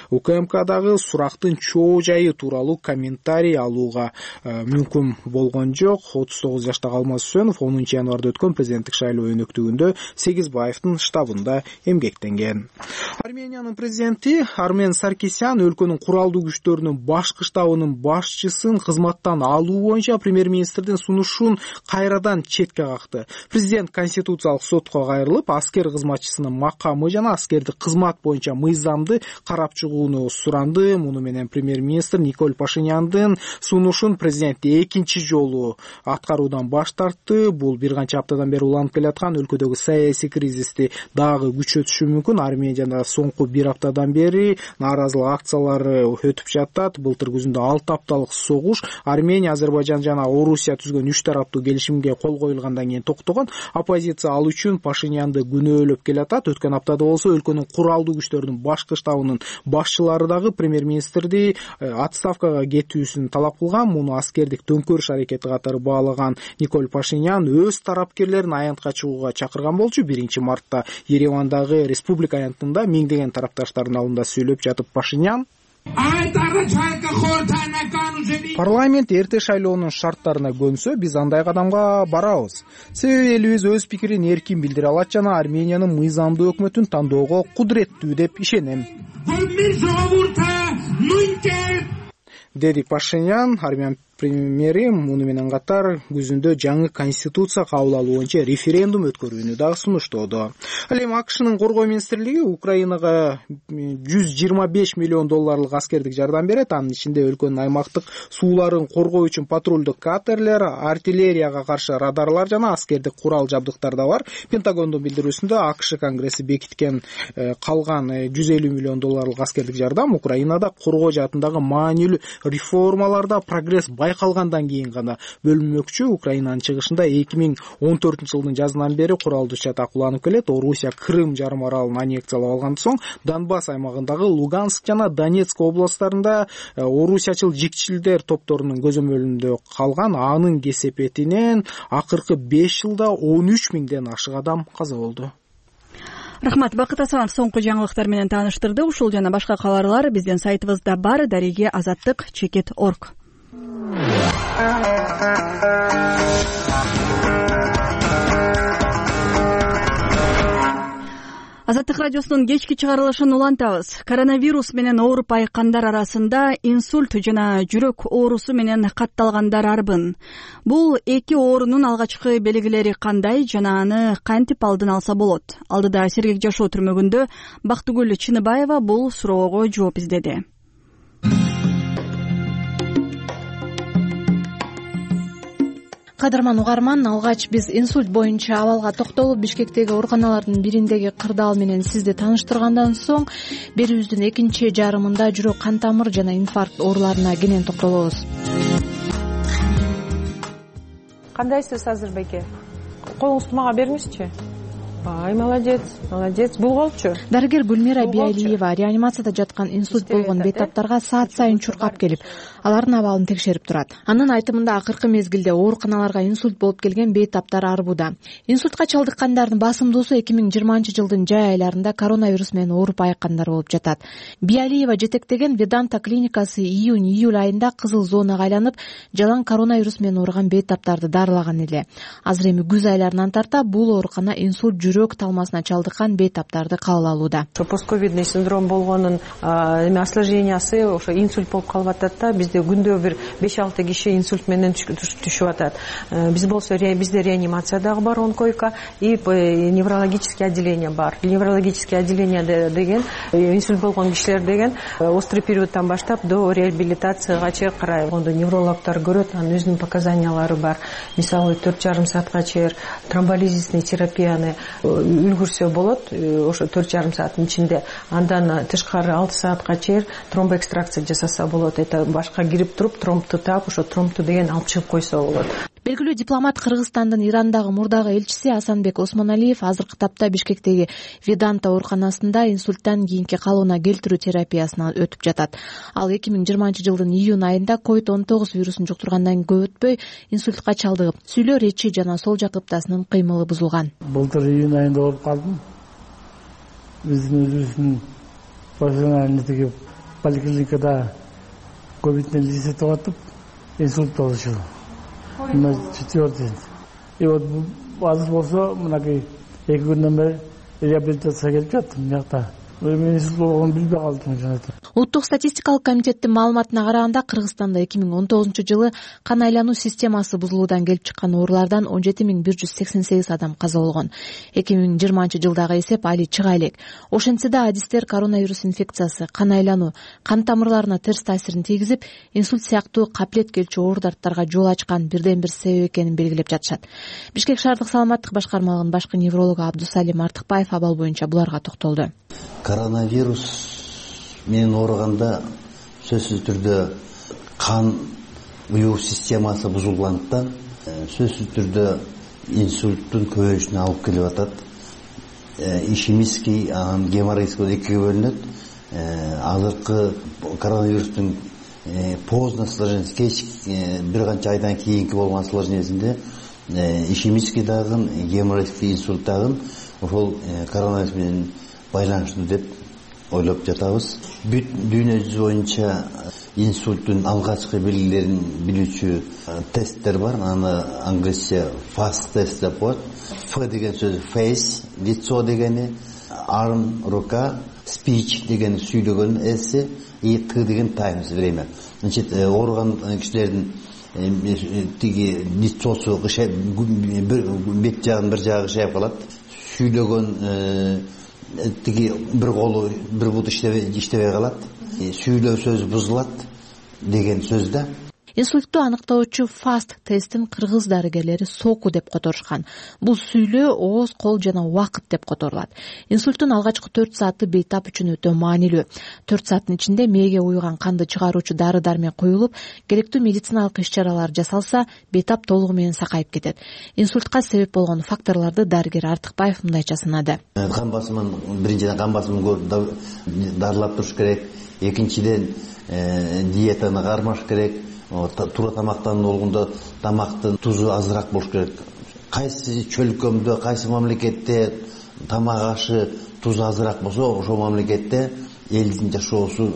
укмкдагы сурактын чоо жайы тууралуу комментарий алууга мүмкүн болгон жок. отуз тогуз жаштагы Алмаз Үсөнов онунчу январда өткөн президенттик шайлоо өнөктүгүндө Сегизбаевдин штабында эмгектенген. Армениянын президенти Армен Саркисян өлкөнүн куралдуу күчтөрүнүн башкы штабынын башчысын кызматтан алуу боюнча премьер-министрдин сунушун кайрадан четке какты. Президент конституциялык сотко кайрылып, аскер кызматчысынын макамы жана аскердик кызмат боюнча мыйзамды карап чыгууну суранды. Муну менен премьер-министр Николь Пашиняндын сунушун президент экинчи жолу аткаруудан баш тартты. Бул бир канча аптадан бери уланып келаткан өлкөдөгү саясий кризисти дагы күчөтүшү мүмкүн. Арменияда соңку бир аптадан бери нааразылык акциялары өтүп жатат. Былтыр күзүндө алты апталык согуш Армения, Азербайжан жана Орусия түзгөн үч тараптуу келишимге кол коюлгандан кийин токтогон. Оппозиция ал үчүн Пашинянды күнөөлөп келатат. Өткөн аптада болсо өлкөнүн куралдуу күчтөрүнүн башкы штабынын башчылары дагы премьер-министрди отставкага кетүүсүн талап кылган. Муну аскердик төңкөрүш аракети катары баалаган Николь Пашинян өз тарапкерлерин аянтка чыгууга чакырган болчу. биринчи мартта Еревандагы республика аянтында миңдеген тарапташтардын алдында сүйлөп жатып Пашинян парламент эрте шайлоонун шарттарына көнсө, биз андай кадамга барабыз. Себеби элибиз өз пикирин эркин билдире алат жана Армениянын мыйзамдуу өкмөтүн тандоого кудуреттүү деп ишенем, деди Пашинян. Армян премьери муну менен катар күзүндө жаңы конституция кабыл алуу боюнча референдум өткөрүүнү дагы сунуштоодо. Ал эми АКШнын коргоо министрлиги Украинага жүз жыйырма беш миллион долларлык аскердик жардам берет. Анын ичинде өлкөнүн аймактык сууларын коргоо үчүн патрулдук катерлер, артиллерияга каршы радарлар жана аскердик курал жабдыктар да бар. Пентагондун билдирүүсүндө АКШ конгресси бекиткен калган жүз элүү миллион долларлык аскердик жардам Украинада коргоо жаатындагы маанилүү реформаларда прогресс байкалгандан кийин гана бөлүнмөкчү. Украинанын чыгышында эки миң он төртүнчү жылдын жазынан бери куралдуу чатак уланып келет. Орусия Крым жарым аралын аннексиялап алгандан соң Донбасс аймагындагы Луганск жана Донецк областтарында орусиячыл жикчилдер топторунун көзөмөлүндө калган. Анын кесепетинен акыркы беш жылда он үч миңден ашык адам каза болду. Рахмат, Бакыт Асанов соңку жаңылыктар менен тааныштырды. Ушул жана башка кабарлар биздин сайтыбызда бар. Дареге азаттык чекит точка орг. Азаттык радиосунун кечки чыгарылышын улантабыз. Коронавирус менен ооруп айыккандар арасында инсульт жана жүрөк оорусу менен катталгандар арбын. Бул эки оорунун алгачкы белгилери кандай жана аны кантип алдын алса болот? Алдыда Сергек жашоо түрмөгүндө Бактыгүл Чыныбаева бул суроого жооп издеди. Кадырман угарман, алгач биз инсульт боюнча абалга токтолуп Бишкектеги ооруканалардын бириндеги кырдаал менен сизди тааныштыргандан соң берүүбүздүн экинчи жарымында жүрөк кан тамыр жана инфаркт ооруларына кенен токтолобуз. Кандайсыз азыр байке? Колуңузду мага бериңизчи. Ай, молодец, молодец. Булголчу. Дарыгер Гүлмира Биалиева реанимацияда жаткан инсульт болгон бейтаптарга саат сайын чуркап келип, алардын абалын текшерип турат. Анын айтымында акыркы мезгилде ооруканаларга инсульт болуп келген бейтаптар арбууда. Инсультка чалдыккандардын басымдуусу эки миң жыйырманчы жылдын жай айларында коронавирус менен ооруп айыккандар болуп жатат. Биалиева жетектеген Веданта клиникасы июнь-июль айында кызыл зонага айланып, жалаң коронавирус менен ооруган бейтаптарды дарылаган эле. Азыр эми күз айларынан тарта бул оорукана инсульт жүрөк талмасына чалдыккан бейтаптарды кабыл алууда. Постковидный синдром болгонун эми осложнениясы ошо инсульт болуп калып атат да, бизде күндө бир беш алты киши инсульт менен түшүп атат. Биз болсо бизде реанимация дагы бар, он койка, и неврологический отделение бар. Неврологический отделение деген инсульт болгон кишилер деген острый периодтан баштап до реабилитацияга чейин карайбыз. Ондо неврологдор көрөт, анын өзүнүн показаниялары бар. Мисалы төрт жарым саатка чейин тромболизисный терапияны үлгүрсө болот, ошо төрт жарым сааттын ичинде. Андан тышкары алты саатка чейин тромбоэкстракция жасаса болот. Это башка кирип туруп тромбду таап, ошо тромбду деген алып чыгып койсо болот. Белгилүү дипломат Кыргызстандын Ирандагы мурдагы элчиси Асанбек Осмоналиев азыркы тапта Бишкектеги Веданта ооруканасында инсульттан кийинки калыбына келтирүү терапиясына өтүп жатат. Ал эки миң жыйырманчы жылдын июнь айында ковид он тогуз вирусун жуктургандан көп өтпөй инсультка чалдыгып, сүйлөө речи жана сол жак кыптасынын кыймылы бузулган. Былтыр июнь айында болуп калдым. Биздин өзүбүздүн профессиональный поликлиникада ковидтен изетип атып инсульт болушу мына четвертый. И вот азыр болсо мынакей эки күндөн бери реабилитация келип жаттым мыякта. Мен инсульт болгонун билбей калдым жана. Улуттук статистикалык комитеттин маалыматына караганда Кыргызстанда эки миң он тогузунчу жылы кан айлануу системасы бузулуудан келип чыккан оорулардан он жети миң бир жүз сексен сегиз адам каза болгон. эки миң жыйырманчы жылдагы эсеп али чыга элек. Ошентсе да адистер коронавирус инфекциясы, кан айлануу, кан тамырларына терс таасирин тийгизип, инсульт сыяктуу каплет келчү ооруларга жол ачкан бирден бир себеп экенин белгилеп жатышат. Бишкек шаардык саламаттык башкармалыгынын башкы неврологу Абдусалим Артыкбаев абал боюнча буларга токтолду. Коронавирус менен ооруганда сөзсүз түрдө кан уюу системасы бузулгандыктан сөзсүз түрдө инсульттун көбөйүшүнө алып келип атат. Ишемический, анан геморройский деп экиге бөлүнөт. Азыркы коронавирустун поздно сложениясы, кеч бир канча айдан кийинки болгон сложениясинде ишемический дагы, геморройский инсульт дагы ошол коронавирус менен байланыштуу деп ойлоп жатабыз. Бүт дүйнө жүзү боюнча инсульттун алгачкы белгилерин билүүчү тесттер бар. Аны англисче fast тест деп коет. F деген сөз face, лицо дегени, arm рука, speech деген сүйлөгөн эси, и T деген times время. Значит, ооруган кишилердин тиги лицосу бет жагын бир жагы кышайып калат. Сүйлөгөн тиги бир колу бир бут иштебей калат, сүйлөө сөз бузулат деген сөз да. Инсультту аныктоочу фаст тесттин кыргыз дарыгерлери соку деп которушкан. Бул сүйлөө, ооз, кол жана убакыт деп которулат. Инсульттун алгачкы төрт сааты бейтап үчүн өтө маанилүү. төрт сааттын ичинде мээге уйган канды чыгаруучу дары-дармек коюлуп, керектүү медициналык иш-чаралар жасалса, бейтап толугу менен сакайып кетет. Инсультка себеп болгон факторлорду дарыгер Артыкбаев мындайча санады. Кан басымын, биринчиден кан басымын көп дарылап туруш керек. Экинчиден диетаны кармаш керек. Туура тамактануу болгондо тамактын тузу азыраак болуш керек. Кайсы чөлкөмдө, кайсы мамлекетте тамак ашы тузу азыраак болсо, ошол мамлекетте элдин жашоосу,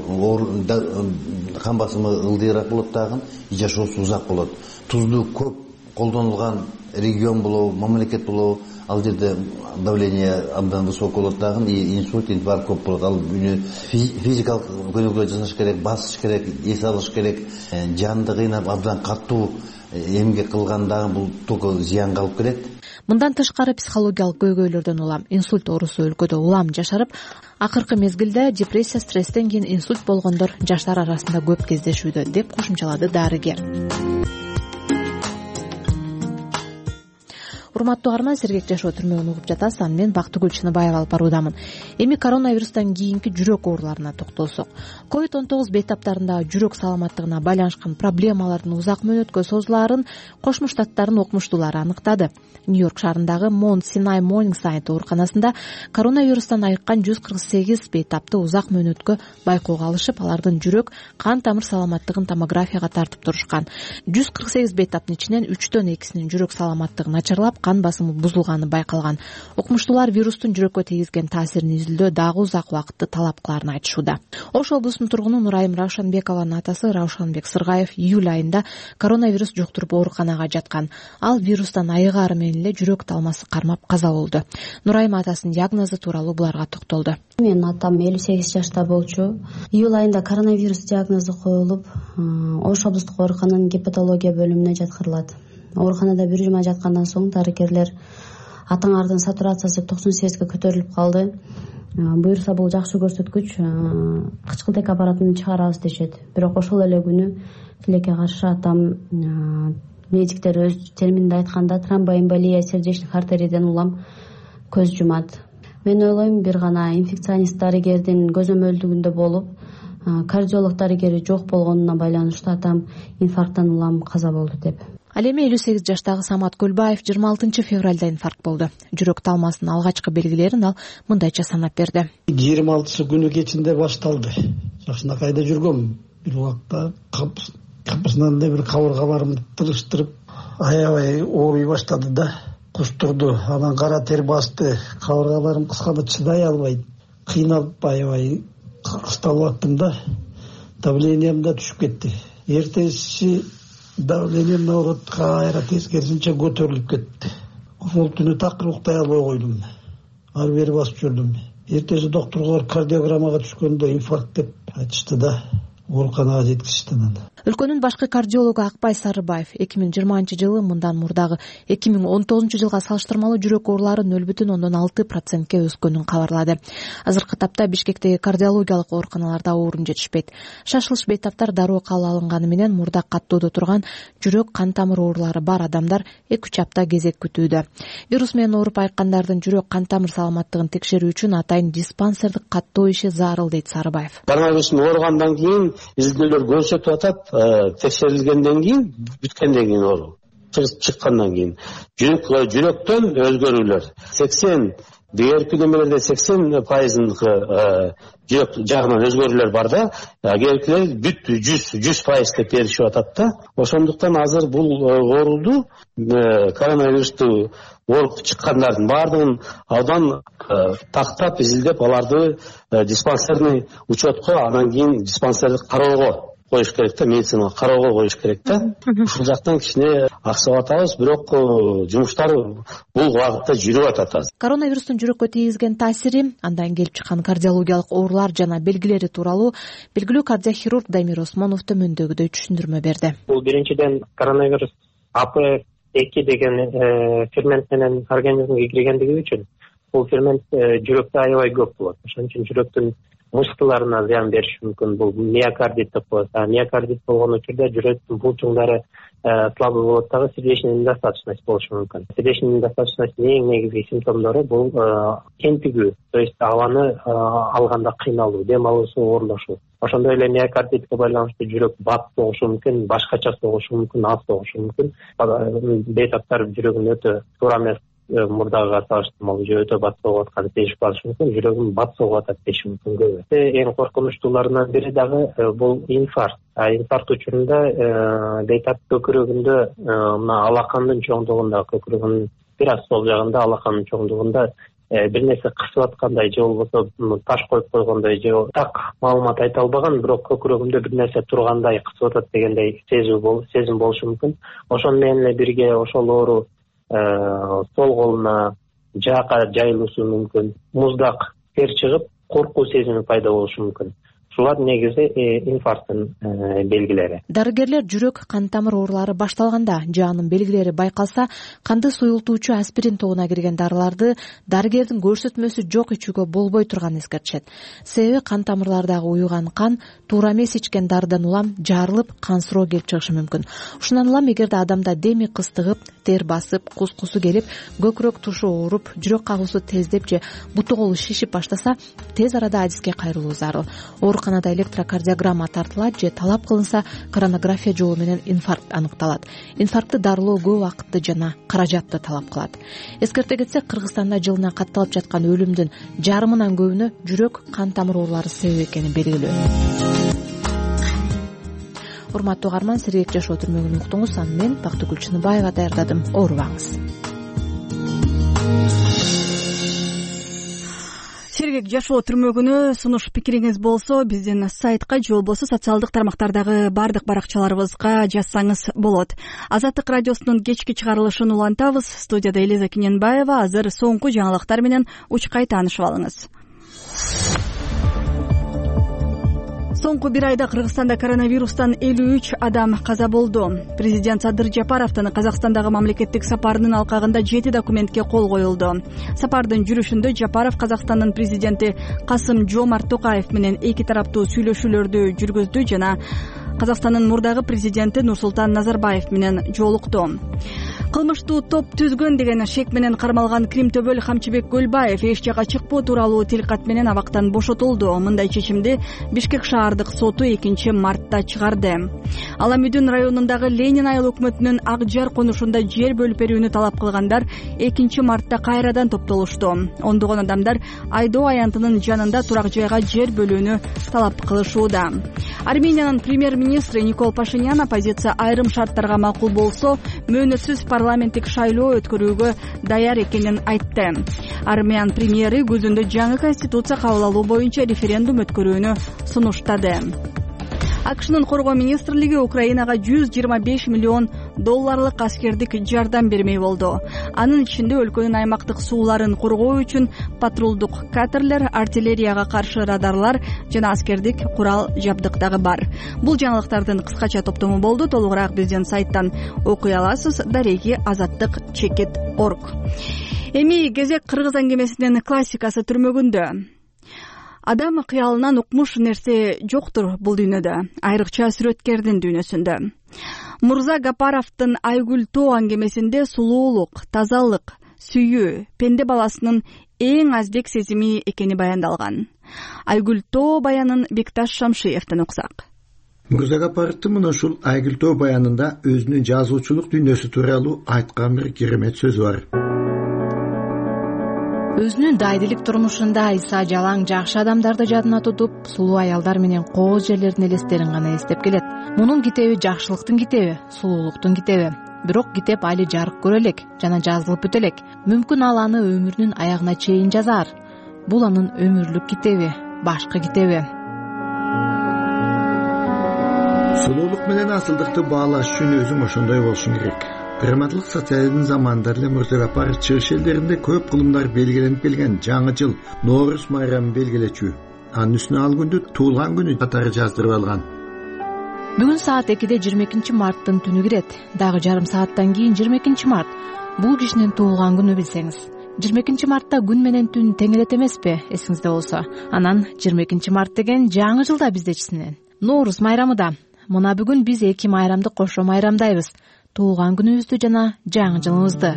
кан басымы ылдыйраак болот дагы, жашоосу узак болот. Тузду көп колдонулган регион болобу, мамлекет болобу, ал жерде давление абдан высокий болот дагы, инсульт, инфаркт көп болот. Ал физикалык көнүгүү жасаш керек, басыш керек, эс алыш керек, жанды кыйнап абдан катуу эмгек кылган дагы бул только зыянга алып келет. Мындан тышкары психологиялык көйгөйлөрдөн улам инсульт оорусу өлкөдө улам жашарып, акыркы мезгилде депрессия, стресстен кийин инсульт болгондор жаштар арасында көп кездешүүдө, деп кошумчалады дарыгер. Урматтуу угарман, сергек жашоо түрмөгүн угуп жатасыз. Аны мен Бактыгүл Чыныбаева алып баруудамын. Эми коронавирустан кийинки жүрөк ооруларына токтолсок. ковид он тогуз бейтаптарындагы жүрөк саламаттыгына байланышкан проблемалардын узак мөөнөткө созулаарын Кошмо Штаттардын окумуштуулары аныктады. Нью-Йорк шаарындагы Mount Sinai Morningside ооруканасында коронавирустан айыккан жүз кырк сегиз бейтапты узак мөөнөткө байкоого алышып, алардын жүрөк, кан тамыр саламаттыгын томографияга тартып турушкан. жүз кырк сегиз бейтаптын ичинен үчтөн экисинин жүрөк саламаттыгы начарлап, кан басымы бузулганы байкалган. Окумуштуулар вирустун жүрөккө тийгизген таасирин изилдөө дагы узак убакытты талап кыларын айтышууда. Ош облусунун тургуну Нурайым Раушанбекованын атасы Раушанбек Сыргаев июль айында коронавирус жуктуруп ооруканага жаткан. Ал вирустан айыгары менен эле жүрөк талмасы кармап каза болду. Нурайым атасынын диагнозу тууралуу буларга токтолду. Менин атам элүү сегиз жашта болчу. Июль айында коронавирус диагнозу коюлуп, Ош облустук оорукананын гепатология бөлүмүнө жаткырылат. Ооруканада бир жума жаткандан соң дарыгерлер атаңардын сатурациясы токсон сегизге көтөрүлүп калды. Буюрса бул жакшы көрсөткүч, кычкылтек аппаратын чыгарабыз дешет. Бирок ошол эле күнү тилекке каршы атам медиктер өз терминде айтканда тромбоэмболия сердечных артерийден улам көз жумат. Мен ойлойм, бир гана инфекционист дарыгердин көзөмөлдүгүндө болуп, кардиолог дарыгери жок болгонуна байланыштуу атам инфаркттан улам каза болду деп. Ал эми элүү сегиз жаштагы Самат Көлбаев жыйырма алтынчы февралда инфаркт болду. Жүрөк талмасынын алгачкы белгилерин ал мындайча санап берди. жыйырма алтысы күнү кечинде башталды. Жакшынакайда жүргөм. Бир убакта капысынан да бир кабыргаларымды тырыштырып, аябай ооруй баштады да, кустурду. Анан кара тер басты. Кабыргаларым кысканда чыдай албай, кыйналып аябай кысталып аттым да. давлением да түшүп кетти. Эртеси давлением наоборот кайра тескерисинче көтөрүлүп кетти. Ошол түнү такыр уктай албай койдум. Ары бери басып жүрдүм. Эртеси доктурга кардиограммага түшкөндө инфаркт деп айтышты да. Ооруканага жеткизишти мени. Өлкөнүн башкы кардиологу Акбай Сарыбаев эки миң жыйырманчы жылы мындан мурдагы эки миң он тогузунчу жылга салыштырмалуу жүрөк оорулары нөл бүтүн ондон алты процентке өскөнүн кабарлады. Азыркы тапта Бишкектеги кардиологиялык ооруканаларда орун жетишпейт. Шашылыш бейтаптар дароо кабыл алынганы менен мурда каттоодо турган жүрөк кан тамыр оорулары бар адамдар эки үч апта кезек күтүүдө. Вирус менен ооруп айыккандардын жүрөк кан тамыр саламаттыгын текшерүү үчүн атайын диспансердик каттоо иши зарыл, дейт Сарыбаев. Коронавирустун ооругандан кийин изилдөөлөр көрсөтүп атат, текшерилгенден кийин, бүткөндөн кийин оору чыккандан кийин жүрөк жүрөктөн өзгөрүүлөр сексен дээрки немелерде сексен пайыздыкы жүрөк жагынан өзгөрүүлөр бар да, кээкилер бүт жүз пайыз деп беришип атат да. Ошондуктан азыр бул ооруду коронавирусту ооруп чыккандардын баардыгын абдан тактап изилдеп, аларды диспансерный учетко, анан кийин диспансердик кароого коюш керек да, медицинага кароого коюш керек да. Ушул жактан кичине аксап атабыз, бирок жумуштар бул багытта жүрүп атат азыр. Коронавирустун жүрөккө тийгизген таасири, андан келип чыккан кардиологиялык оорулар жана белгилери тууралуу белгилүү кардиохирург Дамир Осмонов төмөндөгүдөй түшүндүрмө берди. Бул биринчиден коронавирус А П эки деген фермент менен организмге киргендиги үчүн бул фермент жүрөктө аябай көп болот. Ошон үчүн жүрөктүн мышцаларына зыян бериши мүмкүн. Бул миокардит деп коет. Миокардит болгон учурда жүрөктүн булчуңдары слабый болот дагы, сердечная недостаточность болушу мүмкүн. Сердечная недостаточностьтун эң негизги симптомдору бул кемпигүү, то есть абаны алганда кыйналуу, дем алуусу оорлошу. Ошондой эле миокардитке байланыштуу жүрөк бат согушу мүмкүн, башкача согушу мүмкүн, аз согушу мүмкүн. Бейтаптар жүрөгүн өтө туура эмес, мурдагыга салыштырмалуу же өтө бат согуп атканы сезип калышы мүмкүн, жүрөгүм бат согуп атат деши мүмкүн көбү. Эң коркунучтууларынан бири дагы бул инфаркт. Инфаркт учурунда бейтап көкүрөгүндө, мына алакандын чоңдугунда, көкүрөгүнүн бир аз сол жагында алакандын чоңдугунда бир нерсе кысып аткандай же болбосо таш коюп койгондой же так маалымат айта албаган, бирок көкүрөгүмдө бир нерсе тургандай, кысып атат дегендей сезим болушу мүмкүн. Ошону менен эле бирге ошол оору сол колуна жака жайылуусу мүмкүн, муздак тер чыгып, коркуу сезими пайда болушу мүмкүн. Ушулар негизи инфаркттын белгилери. Дарыгерлер жүрөк кан тамыр оорулары башталганда же анын белгилери байкалса, канды суюлтуучу аспирин тобуна кирген дарыларды дарыгердин көрсөтмөсү жок ичүүгө болбой турганын эскертишет. Себеби кан тамырлардагы уюган кан туура эмес ичкен дарыдан улам жарылып, кансыроо келип чыгышы мүмкүн. Ушундан улам эгерде адамда деми кыстыгып, тер басып, кускусу келип, көкүрөк тушу ооруп, жүрөк кагуусу тездеп же буту колу шишип баштаса, тез арада адиске кайрылуу зарыл. Ооруканада электрокардиограмма тартылат же талап кылынса, коронография жолу менен инфаркт аныкталат. Инфарктты дарылоо көп убакытты жана каражатты талап кылат. Эскерте кетсек, Кыргызстанда жылына катталып жаткан өлүмдүн жарымынан көбүнө жүрөк кан тамыр оорулары себеп экени белгилүү. Урматтуу угарман, сергек жашоо түрмөгүн уктуңуз. Аны мен Бактыгүл Чыныбаева даярдадым. Оорубаңыз. Сергек жашоо түрмөгүнө сунуш пикириңиз болсо, биздин сайтка же болбосо социалдык тармактардагы бардык баракчаларыбызга жазсаңыз болот. Азаттык радиосунун кечки чыгарылышын улантабыз. Студияда Элиза Кененбаева. Азыр соңку жаңылыктар менен учкай таанышып алыңыз. Соңку бир айда Кыргызстанда коронавирустан элүү үч адам каза болду. Президент Садыр Жапаровдун Казакстандагы мамлекеттик сапарынын алкагында жети документке кол коюлду. Сапардын жүрүшүндө Жапаров Казакстандын президенти Касым Жомарт Токаев менен эки тараптуу сүйлөшүүлөрдү жүргүздү жана Казакстандын мурдагы президенти Нурсултан Назарбаев менен жолукту. Кылмыштуу топ түзгөн деген шек менен кармалган Кримтөбөл Камчыбек Көлбаев эч жака чыкпоо тууралуу тилкат менен абактан бошотулду. Мындай чечимди Бишкек шаардык соту экинчи мартта чыгарды. Аламүдүн районундагы Ленин айыл өкмөтүнүн Ак Жар конушунда жер бөлүп берүүнү талап кылгандар экинчи мартта кайрадан топтолушту. Ондогон адамдар Айдоо аянтынын жанында турак жайга жер бөлүүнү талап кылышууда. Армениянын премьер-министри Никол Пашинян оппозиция айрым шарттарга макул болсо, мөөнөтсүз парламенттик шайлоо өткөрүүгө даяр экенин айтты. Армян премьери күзүндө жаңы конституция кабыл алуу боюнча референдум өткөрүүнү сунуштады. акшнын коргоо министрлиги Украинага жүз жыйырма беш миллион долларлык аскердик жардам бермей болду. Анын ичинде өлкөнүн аймактык сууларын коргоо үчүн патрулдук катерлер, артиллерияга каршы радарлар жана аскердик курал жабдык дагы бар. Бул жаңылыктардын кыскача топтому болду. Толугураак биздин сайттан окуй аласыз. Дареги азаттык чекит орг. Эми кезек кыргыз аңгемесинин классикасы түрмөгүндө. Адам кыялынан укмуш нерсе жоктур бул дүйнөдө, айрыкча сүрөткердин дүйнөсүндө. Мурза Гапаровдун Айгүл тоо аңгемесинде сулуулук, тазалык, сүйүү пенде баласынын эң азбек сезими экени баяндалган. Айгүл тоо баянын Бекташ Шамшиевден уксак. Мурза Гапаровдун мына ушул Айгүл тоо баянында өзүнүн жазуучулук дүйнөсү тууралуу айткан бир керемет сөзү бар. Өзүнүн дайдылык турмушунда Иса жалаң жакшы адамдарды жадына тутуп, сулуу аялдар менен кооз жерлердин элестерин гана эстеп келет. Мунун китеби жакшылыктын китеби, сулуулуктун китеби. Бирок китеп али жарык көрө элек жана жазылып бүтө элек. Мүмкүн ал аны өмүрүнүн аягына чейин жазар. Бул анын өмүрлүк китеби, башкы китеби. Сулуулук менен асылдыкты баалаш үчүн өзүң ошондой болушуң керек. Грамматылык социализм заманында эле Мурза Гапаров чыгыш элдеринде көп кылымдар белгиленип келген жаңы жыл Нооруз майрамын белгилечү. Анын үстүнө ал күндү туулган күнү катары жаздырып алган. Бүгүн саат экиде жыйырма экинчи марттын түнү кирет. Дагы жарым сааттан кийин жыйырма экинчи март. Бул кишинин туулган күнү билсеңиз. жыйырма экинчи мартта күн менен түн тең эле эмеспи, эсиңизде болсо. Анан жыйырма экинчи март деген жаңы жылда биздечисинен. Нооруз майрамы да. Мына бүгүн биз эки майрамды кошо майрамдайбыз. Туулган күнүбүздү жана жаңы жылыбызды.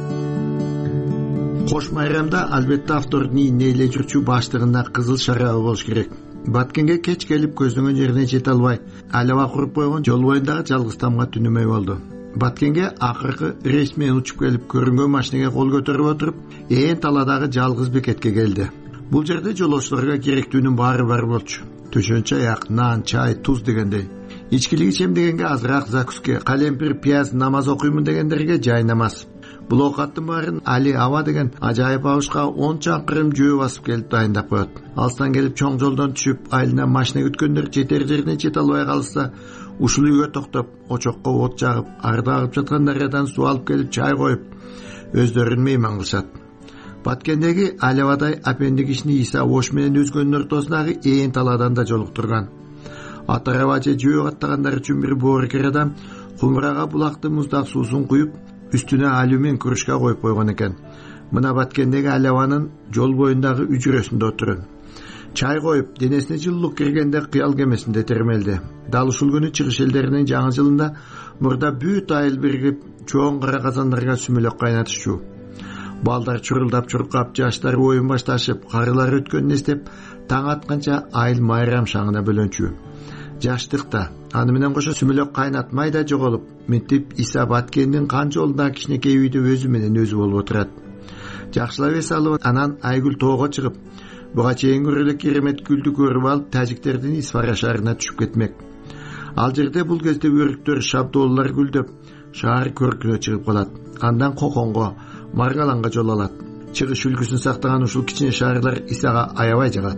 Кош майрамда албетте автордун ийине эле жүрчү баштыгында кызыл шарабы болуш керек. Баткенге кеч келип көздөгөн жерине жете албай, алаба куруп койгон жол боюндагы жалгыз тамга түнөмөй болду. Баткенге акыркы рейс менен учуп келип көрүнгөн машинеге кол көтөрүп отуруп, ээн таладагы жалгыз бекетке келди. Бул жерде жолоочуларга керектүүнүн баары бар болчу. Төшөнчө аяк, нан, чай, туз дегендей. Ичкилик ичем дегенге азыраак закуска, калемпир, пияз, намаз окуймун дегендерге жай намаз. Бул оокаттын баарын Али Аба деген ажайып абышка он чакырым жөө басып келип дайындап коет. Алыстан келип чоң жолдон түшүп, айылына машина күткөндөр жетер жерине жете албай калса, ушул үйгө токтоп, очокко от жагып, арда агып жаткан дарыядан суу алып келип чай коюп, өздөрүн мейман кылышат. Баткендеги Алевадай апенди кишини Иса Ош менен өзгөнүн ортосундагы ээн таладан да жолуктурган. Атараба же жөө каттагандар үчүн бир боорукер адам кумурага булактын муздак суусун куюп, үстүнө алюмин кружка коюп койгон экен. Мына Баткендеги Алеванын жол боюндагы үжүрөсүндө отурун. Чай коюп, денесине жылуулук киргенде кыял кемесинде термелди. Дал ушул күнү чыгыш элдеринин жаңы жылында мурда бүт айыл биригип, чоң кара казандарга сүмөлөк кайнатышчу. Балдар чурулдап чуркап, жаштар оюн башташып, карылар өткөнүн эстеп, таң атканча айыл майрам шаңына бөлөнчү. Жаштыкта аны менен кошо сүмөлөк кайнатмай да жоголуп, мынтип Иса Баткендин кан жолундагы кичинекей үйдө өзү менен өзү болуп отурат. Жакшылап эс алып, анан Айгүл тоого чыгып, буга чейин көрүлө керемет гүлдү көрүп алып, тажиктердин Исфара шаарына түшүп кетмек. Ал жерде бул кезде өрүктөр, шабдоллар гүлдөп, шаар көркүнө чыгып калат. Андан Коконго, Маргаланга жол алат. Чыгыш үлгүсүн сактаган ушул кичине шаарлар Исага аябай жагат.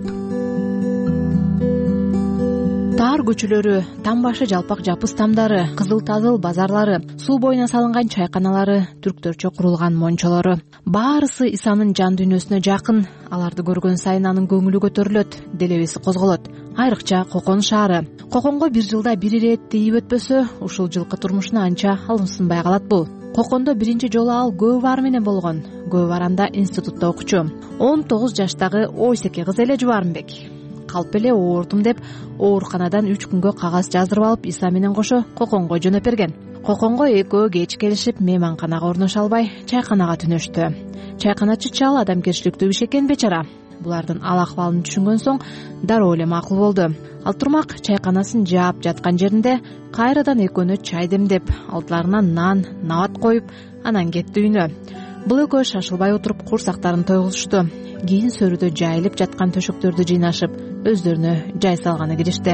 Таар көчөлөрү, там башы жалпак жапыс тамдары, кызыл тазыл базарлары, суу боюна салынган чайканалары, түрктөрчө курулган мончолору, баарысы Исанын жан дүйнөсүнө жакын. Аларды көргөн сайын анын көңүлү көтөрүлөт, делебеси козголот. Айрыкча Кокон шаары. Коконго бир жылда бир ирет тийип өтпөсө, ушул жылкы турмушуна анча алымсынбай калат бул. Кокондо биринчи жолу ал көбү бар менен болгон. Көбү баранда институтта окучу. он тогуз жаштагы Ойсеке кыз эле Жубарымбек. Калп эле оордум деп, ооруканадан үч күнгө кагаз жаздырып алып, Иса менен кошо Коконго жөнөп берген. Коконго экөө кеч келишип, мейманканага орношо албай, чайканага түнөштү. Чайканачы чал адамгерчиликтүү иш экен, бечара. Булардын ал акыбалын түшүнгөн соң дароо эле макул болду. Ал турмак чайканасын жаап жаткан жеринде кайрадан экөөнө чай демдеп, алдыларына нан, набат коюп, анан кетти үйүнө. Бул экөө шашылбай отуруп курсактарын тойгузушту. Кийин сөрүдө жайылып жаткан төшөктөрдү жыйнашып, өздөрүнө жай салганы киришти.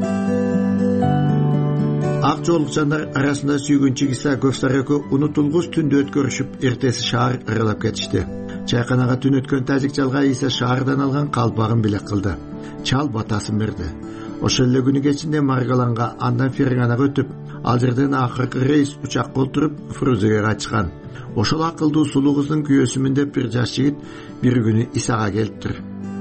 Ак жоолукчандар арасында сүйгүнчү Иса Көксар экөө унутулгус түндү өткөрүшүп, эртеси шаар аралап кетишти. Чайканага түн өткөн тажик чалга Иса шаардан алган калпагын белек кылды. Чал батасын берди. ошол эле күнү кечинде Марголанга, андан Ферганага өтүп, ал жерден акыркы рейс учакка отуруп Фрузеге качкан. Ошол акылдуу сулуу кыздын күйөөсүмүн деп бир жаш жигит бир күнү Исага келиптир.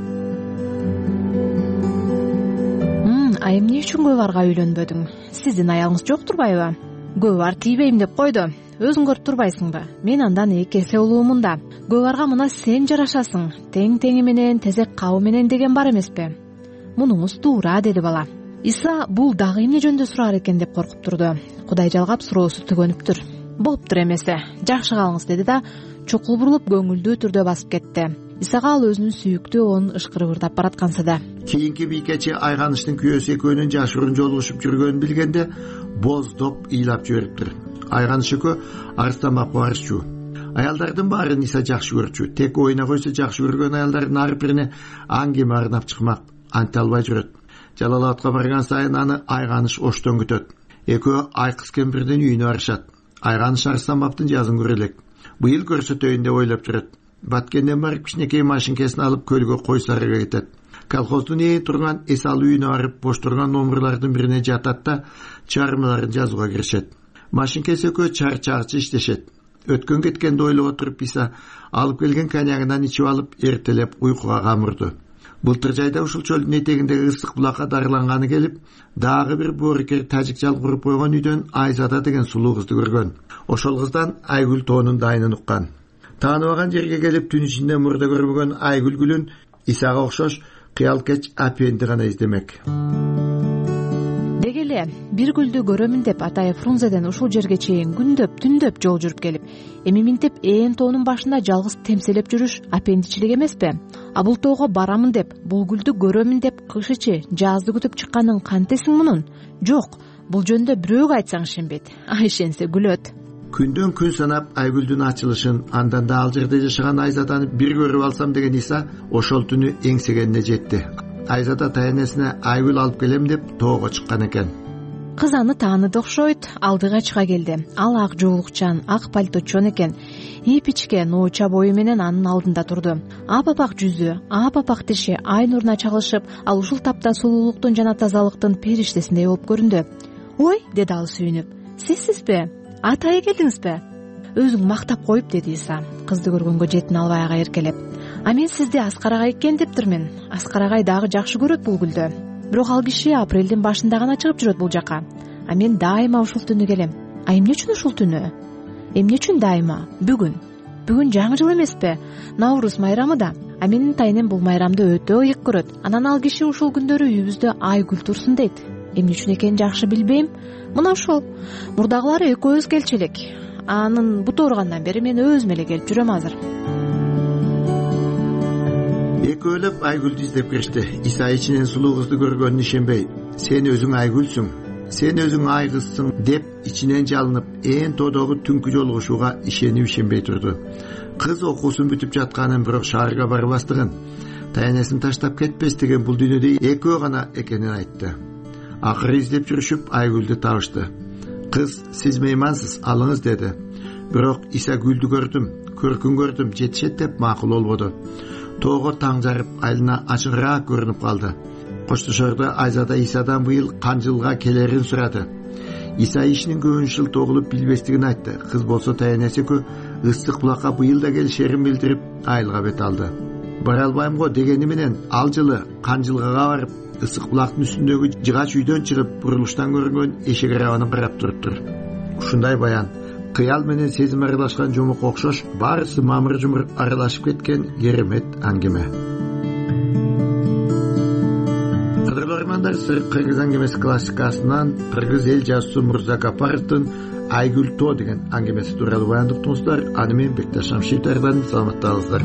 Ай эмне үчүн Гөлбарга үйлөнбөдүң? Сиздин аялыңыз жок турбайбы? Гөлбар тийбейм деп койду. Өзүң көрүп турбайсыңбы? Мен андан эки эсе улуумун да. Гөлбарга мына сен жарашасың. Тең теңи менен, тезек кабы менен деген бар эмеспи? Мунуңуз туура, деди бала. Иса бул дагы эмне жөнүндө сураар экен деп коркуп турду. Кудай жалгап суроосу түгөнүптүр. Болуптур эмесе, жакшы калыңыз, деди да чукул бурулуп көңүлдүү түрдө басып кетти. Исага ал өзүнүн сүйүктүү оонун ышкырып ырдап баратканса да. Кийинки бийкечи Айганыштын күйөөсү экөөнүн жашыруун жолугушуп жүргөнүн билгенде боздоп ыйлап жибериптир. Айганыш экөө арыстанбап барышчу. Аялдардын баарын Иса жакшы көрчү. Тек оюна койсо жакшы көргөн аялдардын ар бирине аңгеме арнап чыкмак, анте албай жүрөт. Жалалабадка барган сайын аны Айганыш оштон күтөт. Экөө айкыз кемпирдин үйүнө барышат. Айганыш Арыстанбаптын жазын көрө элек. Быйыл көрсөтөйүн деп ойлоп жүрөт. Баткенден барып кичинекей машинкесин алып көлгө кой сарыга кетет. Колхоздун ээ турган эсал үйүнө барып бош турган номурлардын бирине жатат да чыгармаларын жазууга киришет. Машинкеси экөө чарчагычы иштешет. Өткөн кеткенди ойлоп отуруп Иса алып келген коньягынан ичип алып эртелеп уйкуга камырды. Былтыр жайда ушул чөлдүн этегиндеги ысык булакка дарыланганы келип, дагы бир боорукер тажикчал куруп койгон үйдөн Айзада деген сулуу кызды көргөн. Ошол кыздан Айгүл тоонун дайынын уккан. Тааныбаган жерге келип түн ичинде мурда көрбөгөн Айгүл гүлүн Исага окшош кыялкеч апенди гана издемек. Деги эле бир гүлдү көрөмүн деп Атай Фрунзеден ушул жерге чейин күндөп, түндөп жол жүрүп келип, эми минтип ээн тоонун башында жалгыз темселеп жүрүш апендичилик эмеспи? А бул тоого барамын деп, бул гүлдү көрөмүн деп кыш ичи жазды күтүп чыкканын кантесиң мунун? Жок, бул жөнүндө бирөөгө айтсаң ишенбейт, а ишенсе күлөт. Күндөн күн санап Айгүлдүн ачылышын, андан да ал жерде жашаган Айзаданы бир көрүп алсам деген Иса ошол түнү эңсегенине жетти. Айзада таянесине Айгүл алып келем деп тоого чыккан экен. Кыз аны тааныды окшойт, алдыга чыга келди. Ал ак жуулукчан, ак пальточон экен. Ийпичке нооча бою менен анын алдында турду. Апапак жүзү, апапак тиши ай нуруна чагылышып, ал ушул тапта сулуулуктун жана тазалыктын периштесиндей болуп көрүндү. «Ой», деди ал сүйүнүп. «Сизсизби? Атайы келдиңизби?» «Өзүң мактап коюп», деди Иса, кызды көргөнгө жетін албай ага эркелеп. «А мен сизди Аскар агай экендиптирмин. Аскар агай дагы жакшы көрөт бул гүлдү. Бирок ал киши апрелдин башында гана чыгып жүрөт бул жака. А мен дайыма ушул түнү келем». «А эмне үчүн ушул түнү? Эмне үчүн дайыма? Бүгүн. Бүгүн жаңы жыл эмеспи? Наурыз майрамы да. А менин тайнем бул майрамды өтө ыйык көрөт. Анан ал киши ушул күндөрү үйүбүздө ай гүл турсун дейт. Эмне үчүн экенин жакшы билбейм. Мына ушул. Мурдагылары экөөбүз келчү элек. Анын буту ооругандан бери мен өзүм эле келип жүрөм азыр». Экөөлөп Айгүлдү издеп киришти. Иса ичинен сулуу кызды көргөнүнө ишенбей, «Сен өзүң Айгүлсүң, сен өзүң ай кызсың» деп ичинен жалынып, ээн тоодогу түнкү жолугушууга ишенип ишенбей турду. Кыз окуусун бүтүп жатканын, бирок шаарга барбастыгын, таянесин таштап кетпестигин, бул дүйнөдө экөө гана экенин айтты. Акыры издеп жүрүшүп Айгүлдү табышты. «Кыз, сиз меймансыз, алыңыз», деди. Бирок Иса «Гүлдү көрдүм, көркүн көрдүм, жетишет» деп макул болбоду. Тоого таң жарып, айлана ачыгыраак көрүнүп калды. Коштошордо Айзада Исадан быйыл канжылга келерин сурады. Иса ишинин көбүн жыл тогулуп билбестигин айтты. Кыз болсо таянеси экөө ысык булакка быйыл да келишерин билдирип айылга бет алды. «Бара албайм го» дегени менен ал жылы канжылгага барып, ысык булактын үстүндөгү жыгач үйдөн чыгып, бурулуштан көрүнгөн эшик арабаны карап туруптур. Ушундай баян, кыял менен сезим аралашкан жомок окшош, баарысы мамыр жумур аралашып кеткен керемет аңгеме. Кадырлуу армандар, Кыргыз аңгемеси классикасынан кыргыз эл жазуусу Мурза Капаровдун «Айгүл тоо» деген аңгемеси тууралуу баяндыктыңыздар. Аны мен Бекташ Шамшиев даярдадым. Саламаттаңыздар.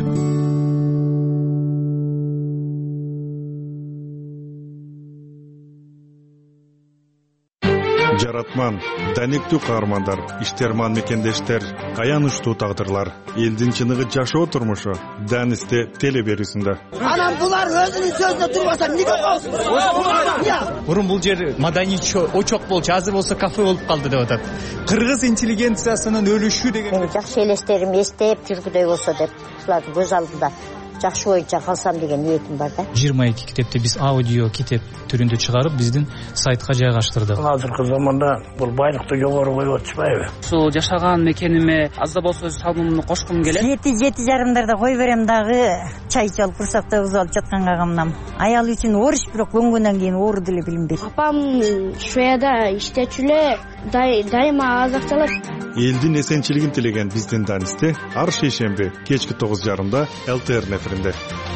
Жаратман, даниктүү каармандар, иштерман мекендештер, аянычтуу тагдырлар, элдин чыныгы жашоо турмушу Данисте теле берүүсүндө. Анан булар өзүнүн сөзүнө турбаса эмнеге коесуң? Мурун бул жер маданий очок болчу, азыр болсо кафе болуп калды деп атат. Кыргыз интеллигенциясынын өлүшү деген. Мен жакшы элестерим эстеп жүргүдөй болсо деп ушуларды көз алдымда жакшы боюнча калсам деген ниетим бар да. жыйырма эки китепти биз аудио китеп түрүндө чыгарып биздин сайтка жайгаштырдык. Азыркы заманда бул байлыкты жогору коюп атышпайбы? Ушул жашаган мекениме аз да болсо өз салымымды кошкум келет. Жети жети жарымдарда кой берем дагы чай ичип курсакта уз алып жатканга камнам. Аял үчүн оруч, бирок көнгөндөн кийин оору деле билинбейт. Апам Шведияда иштечү эле дайыма азыкталат. Элдин эсенчилигин тилеген биздин Данисте ар шейшемби кечки тогуз жарымда эл тэ эр эфиринде.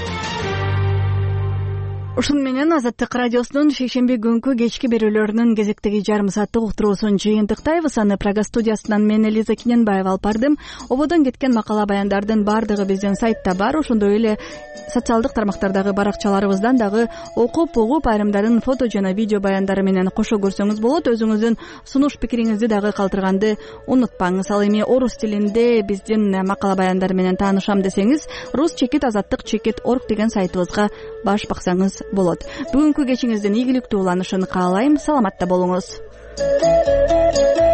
Ушун менен Азаттык радиосунун шейшемби күнкү кечки берүүлөрүнүн кезектеги жарым сааттык уктуруусун жыйынтыктайбыз. Аны Прага студиясынан мен Элиза Киненбаева алып бардым. Ободон кеткен макала баяндардын бардыгы биздин сайтта бар. Ошондой эле социалдык тармактардагы баракчаларыбыздан дагы окуп угуп айрымдарын фото жана видео баяндары менен кошо көрсөңүз болот. Өзүңүздүн сунуш пикириңизди дагы калтырганды унутпаңыз. Ал эми орус тилинде биздин макала баяндары менен таанышам десеңиз, рус чекит азаттык чекит орг деген сайтыбызга баш баксаңыз болот. Бүгүнкү кечиңиздин ийгиликтүү уланышын каалайм. Саламатта болуңуз.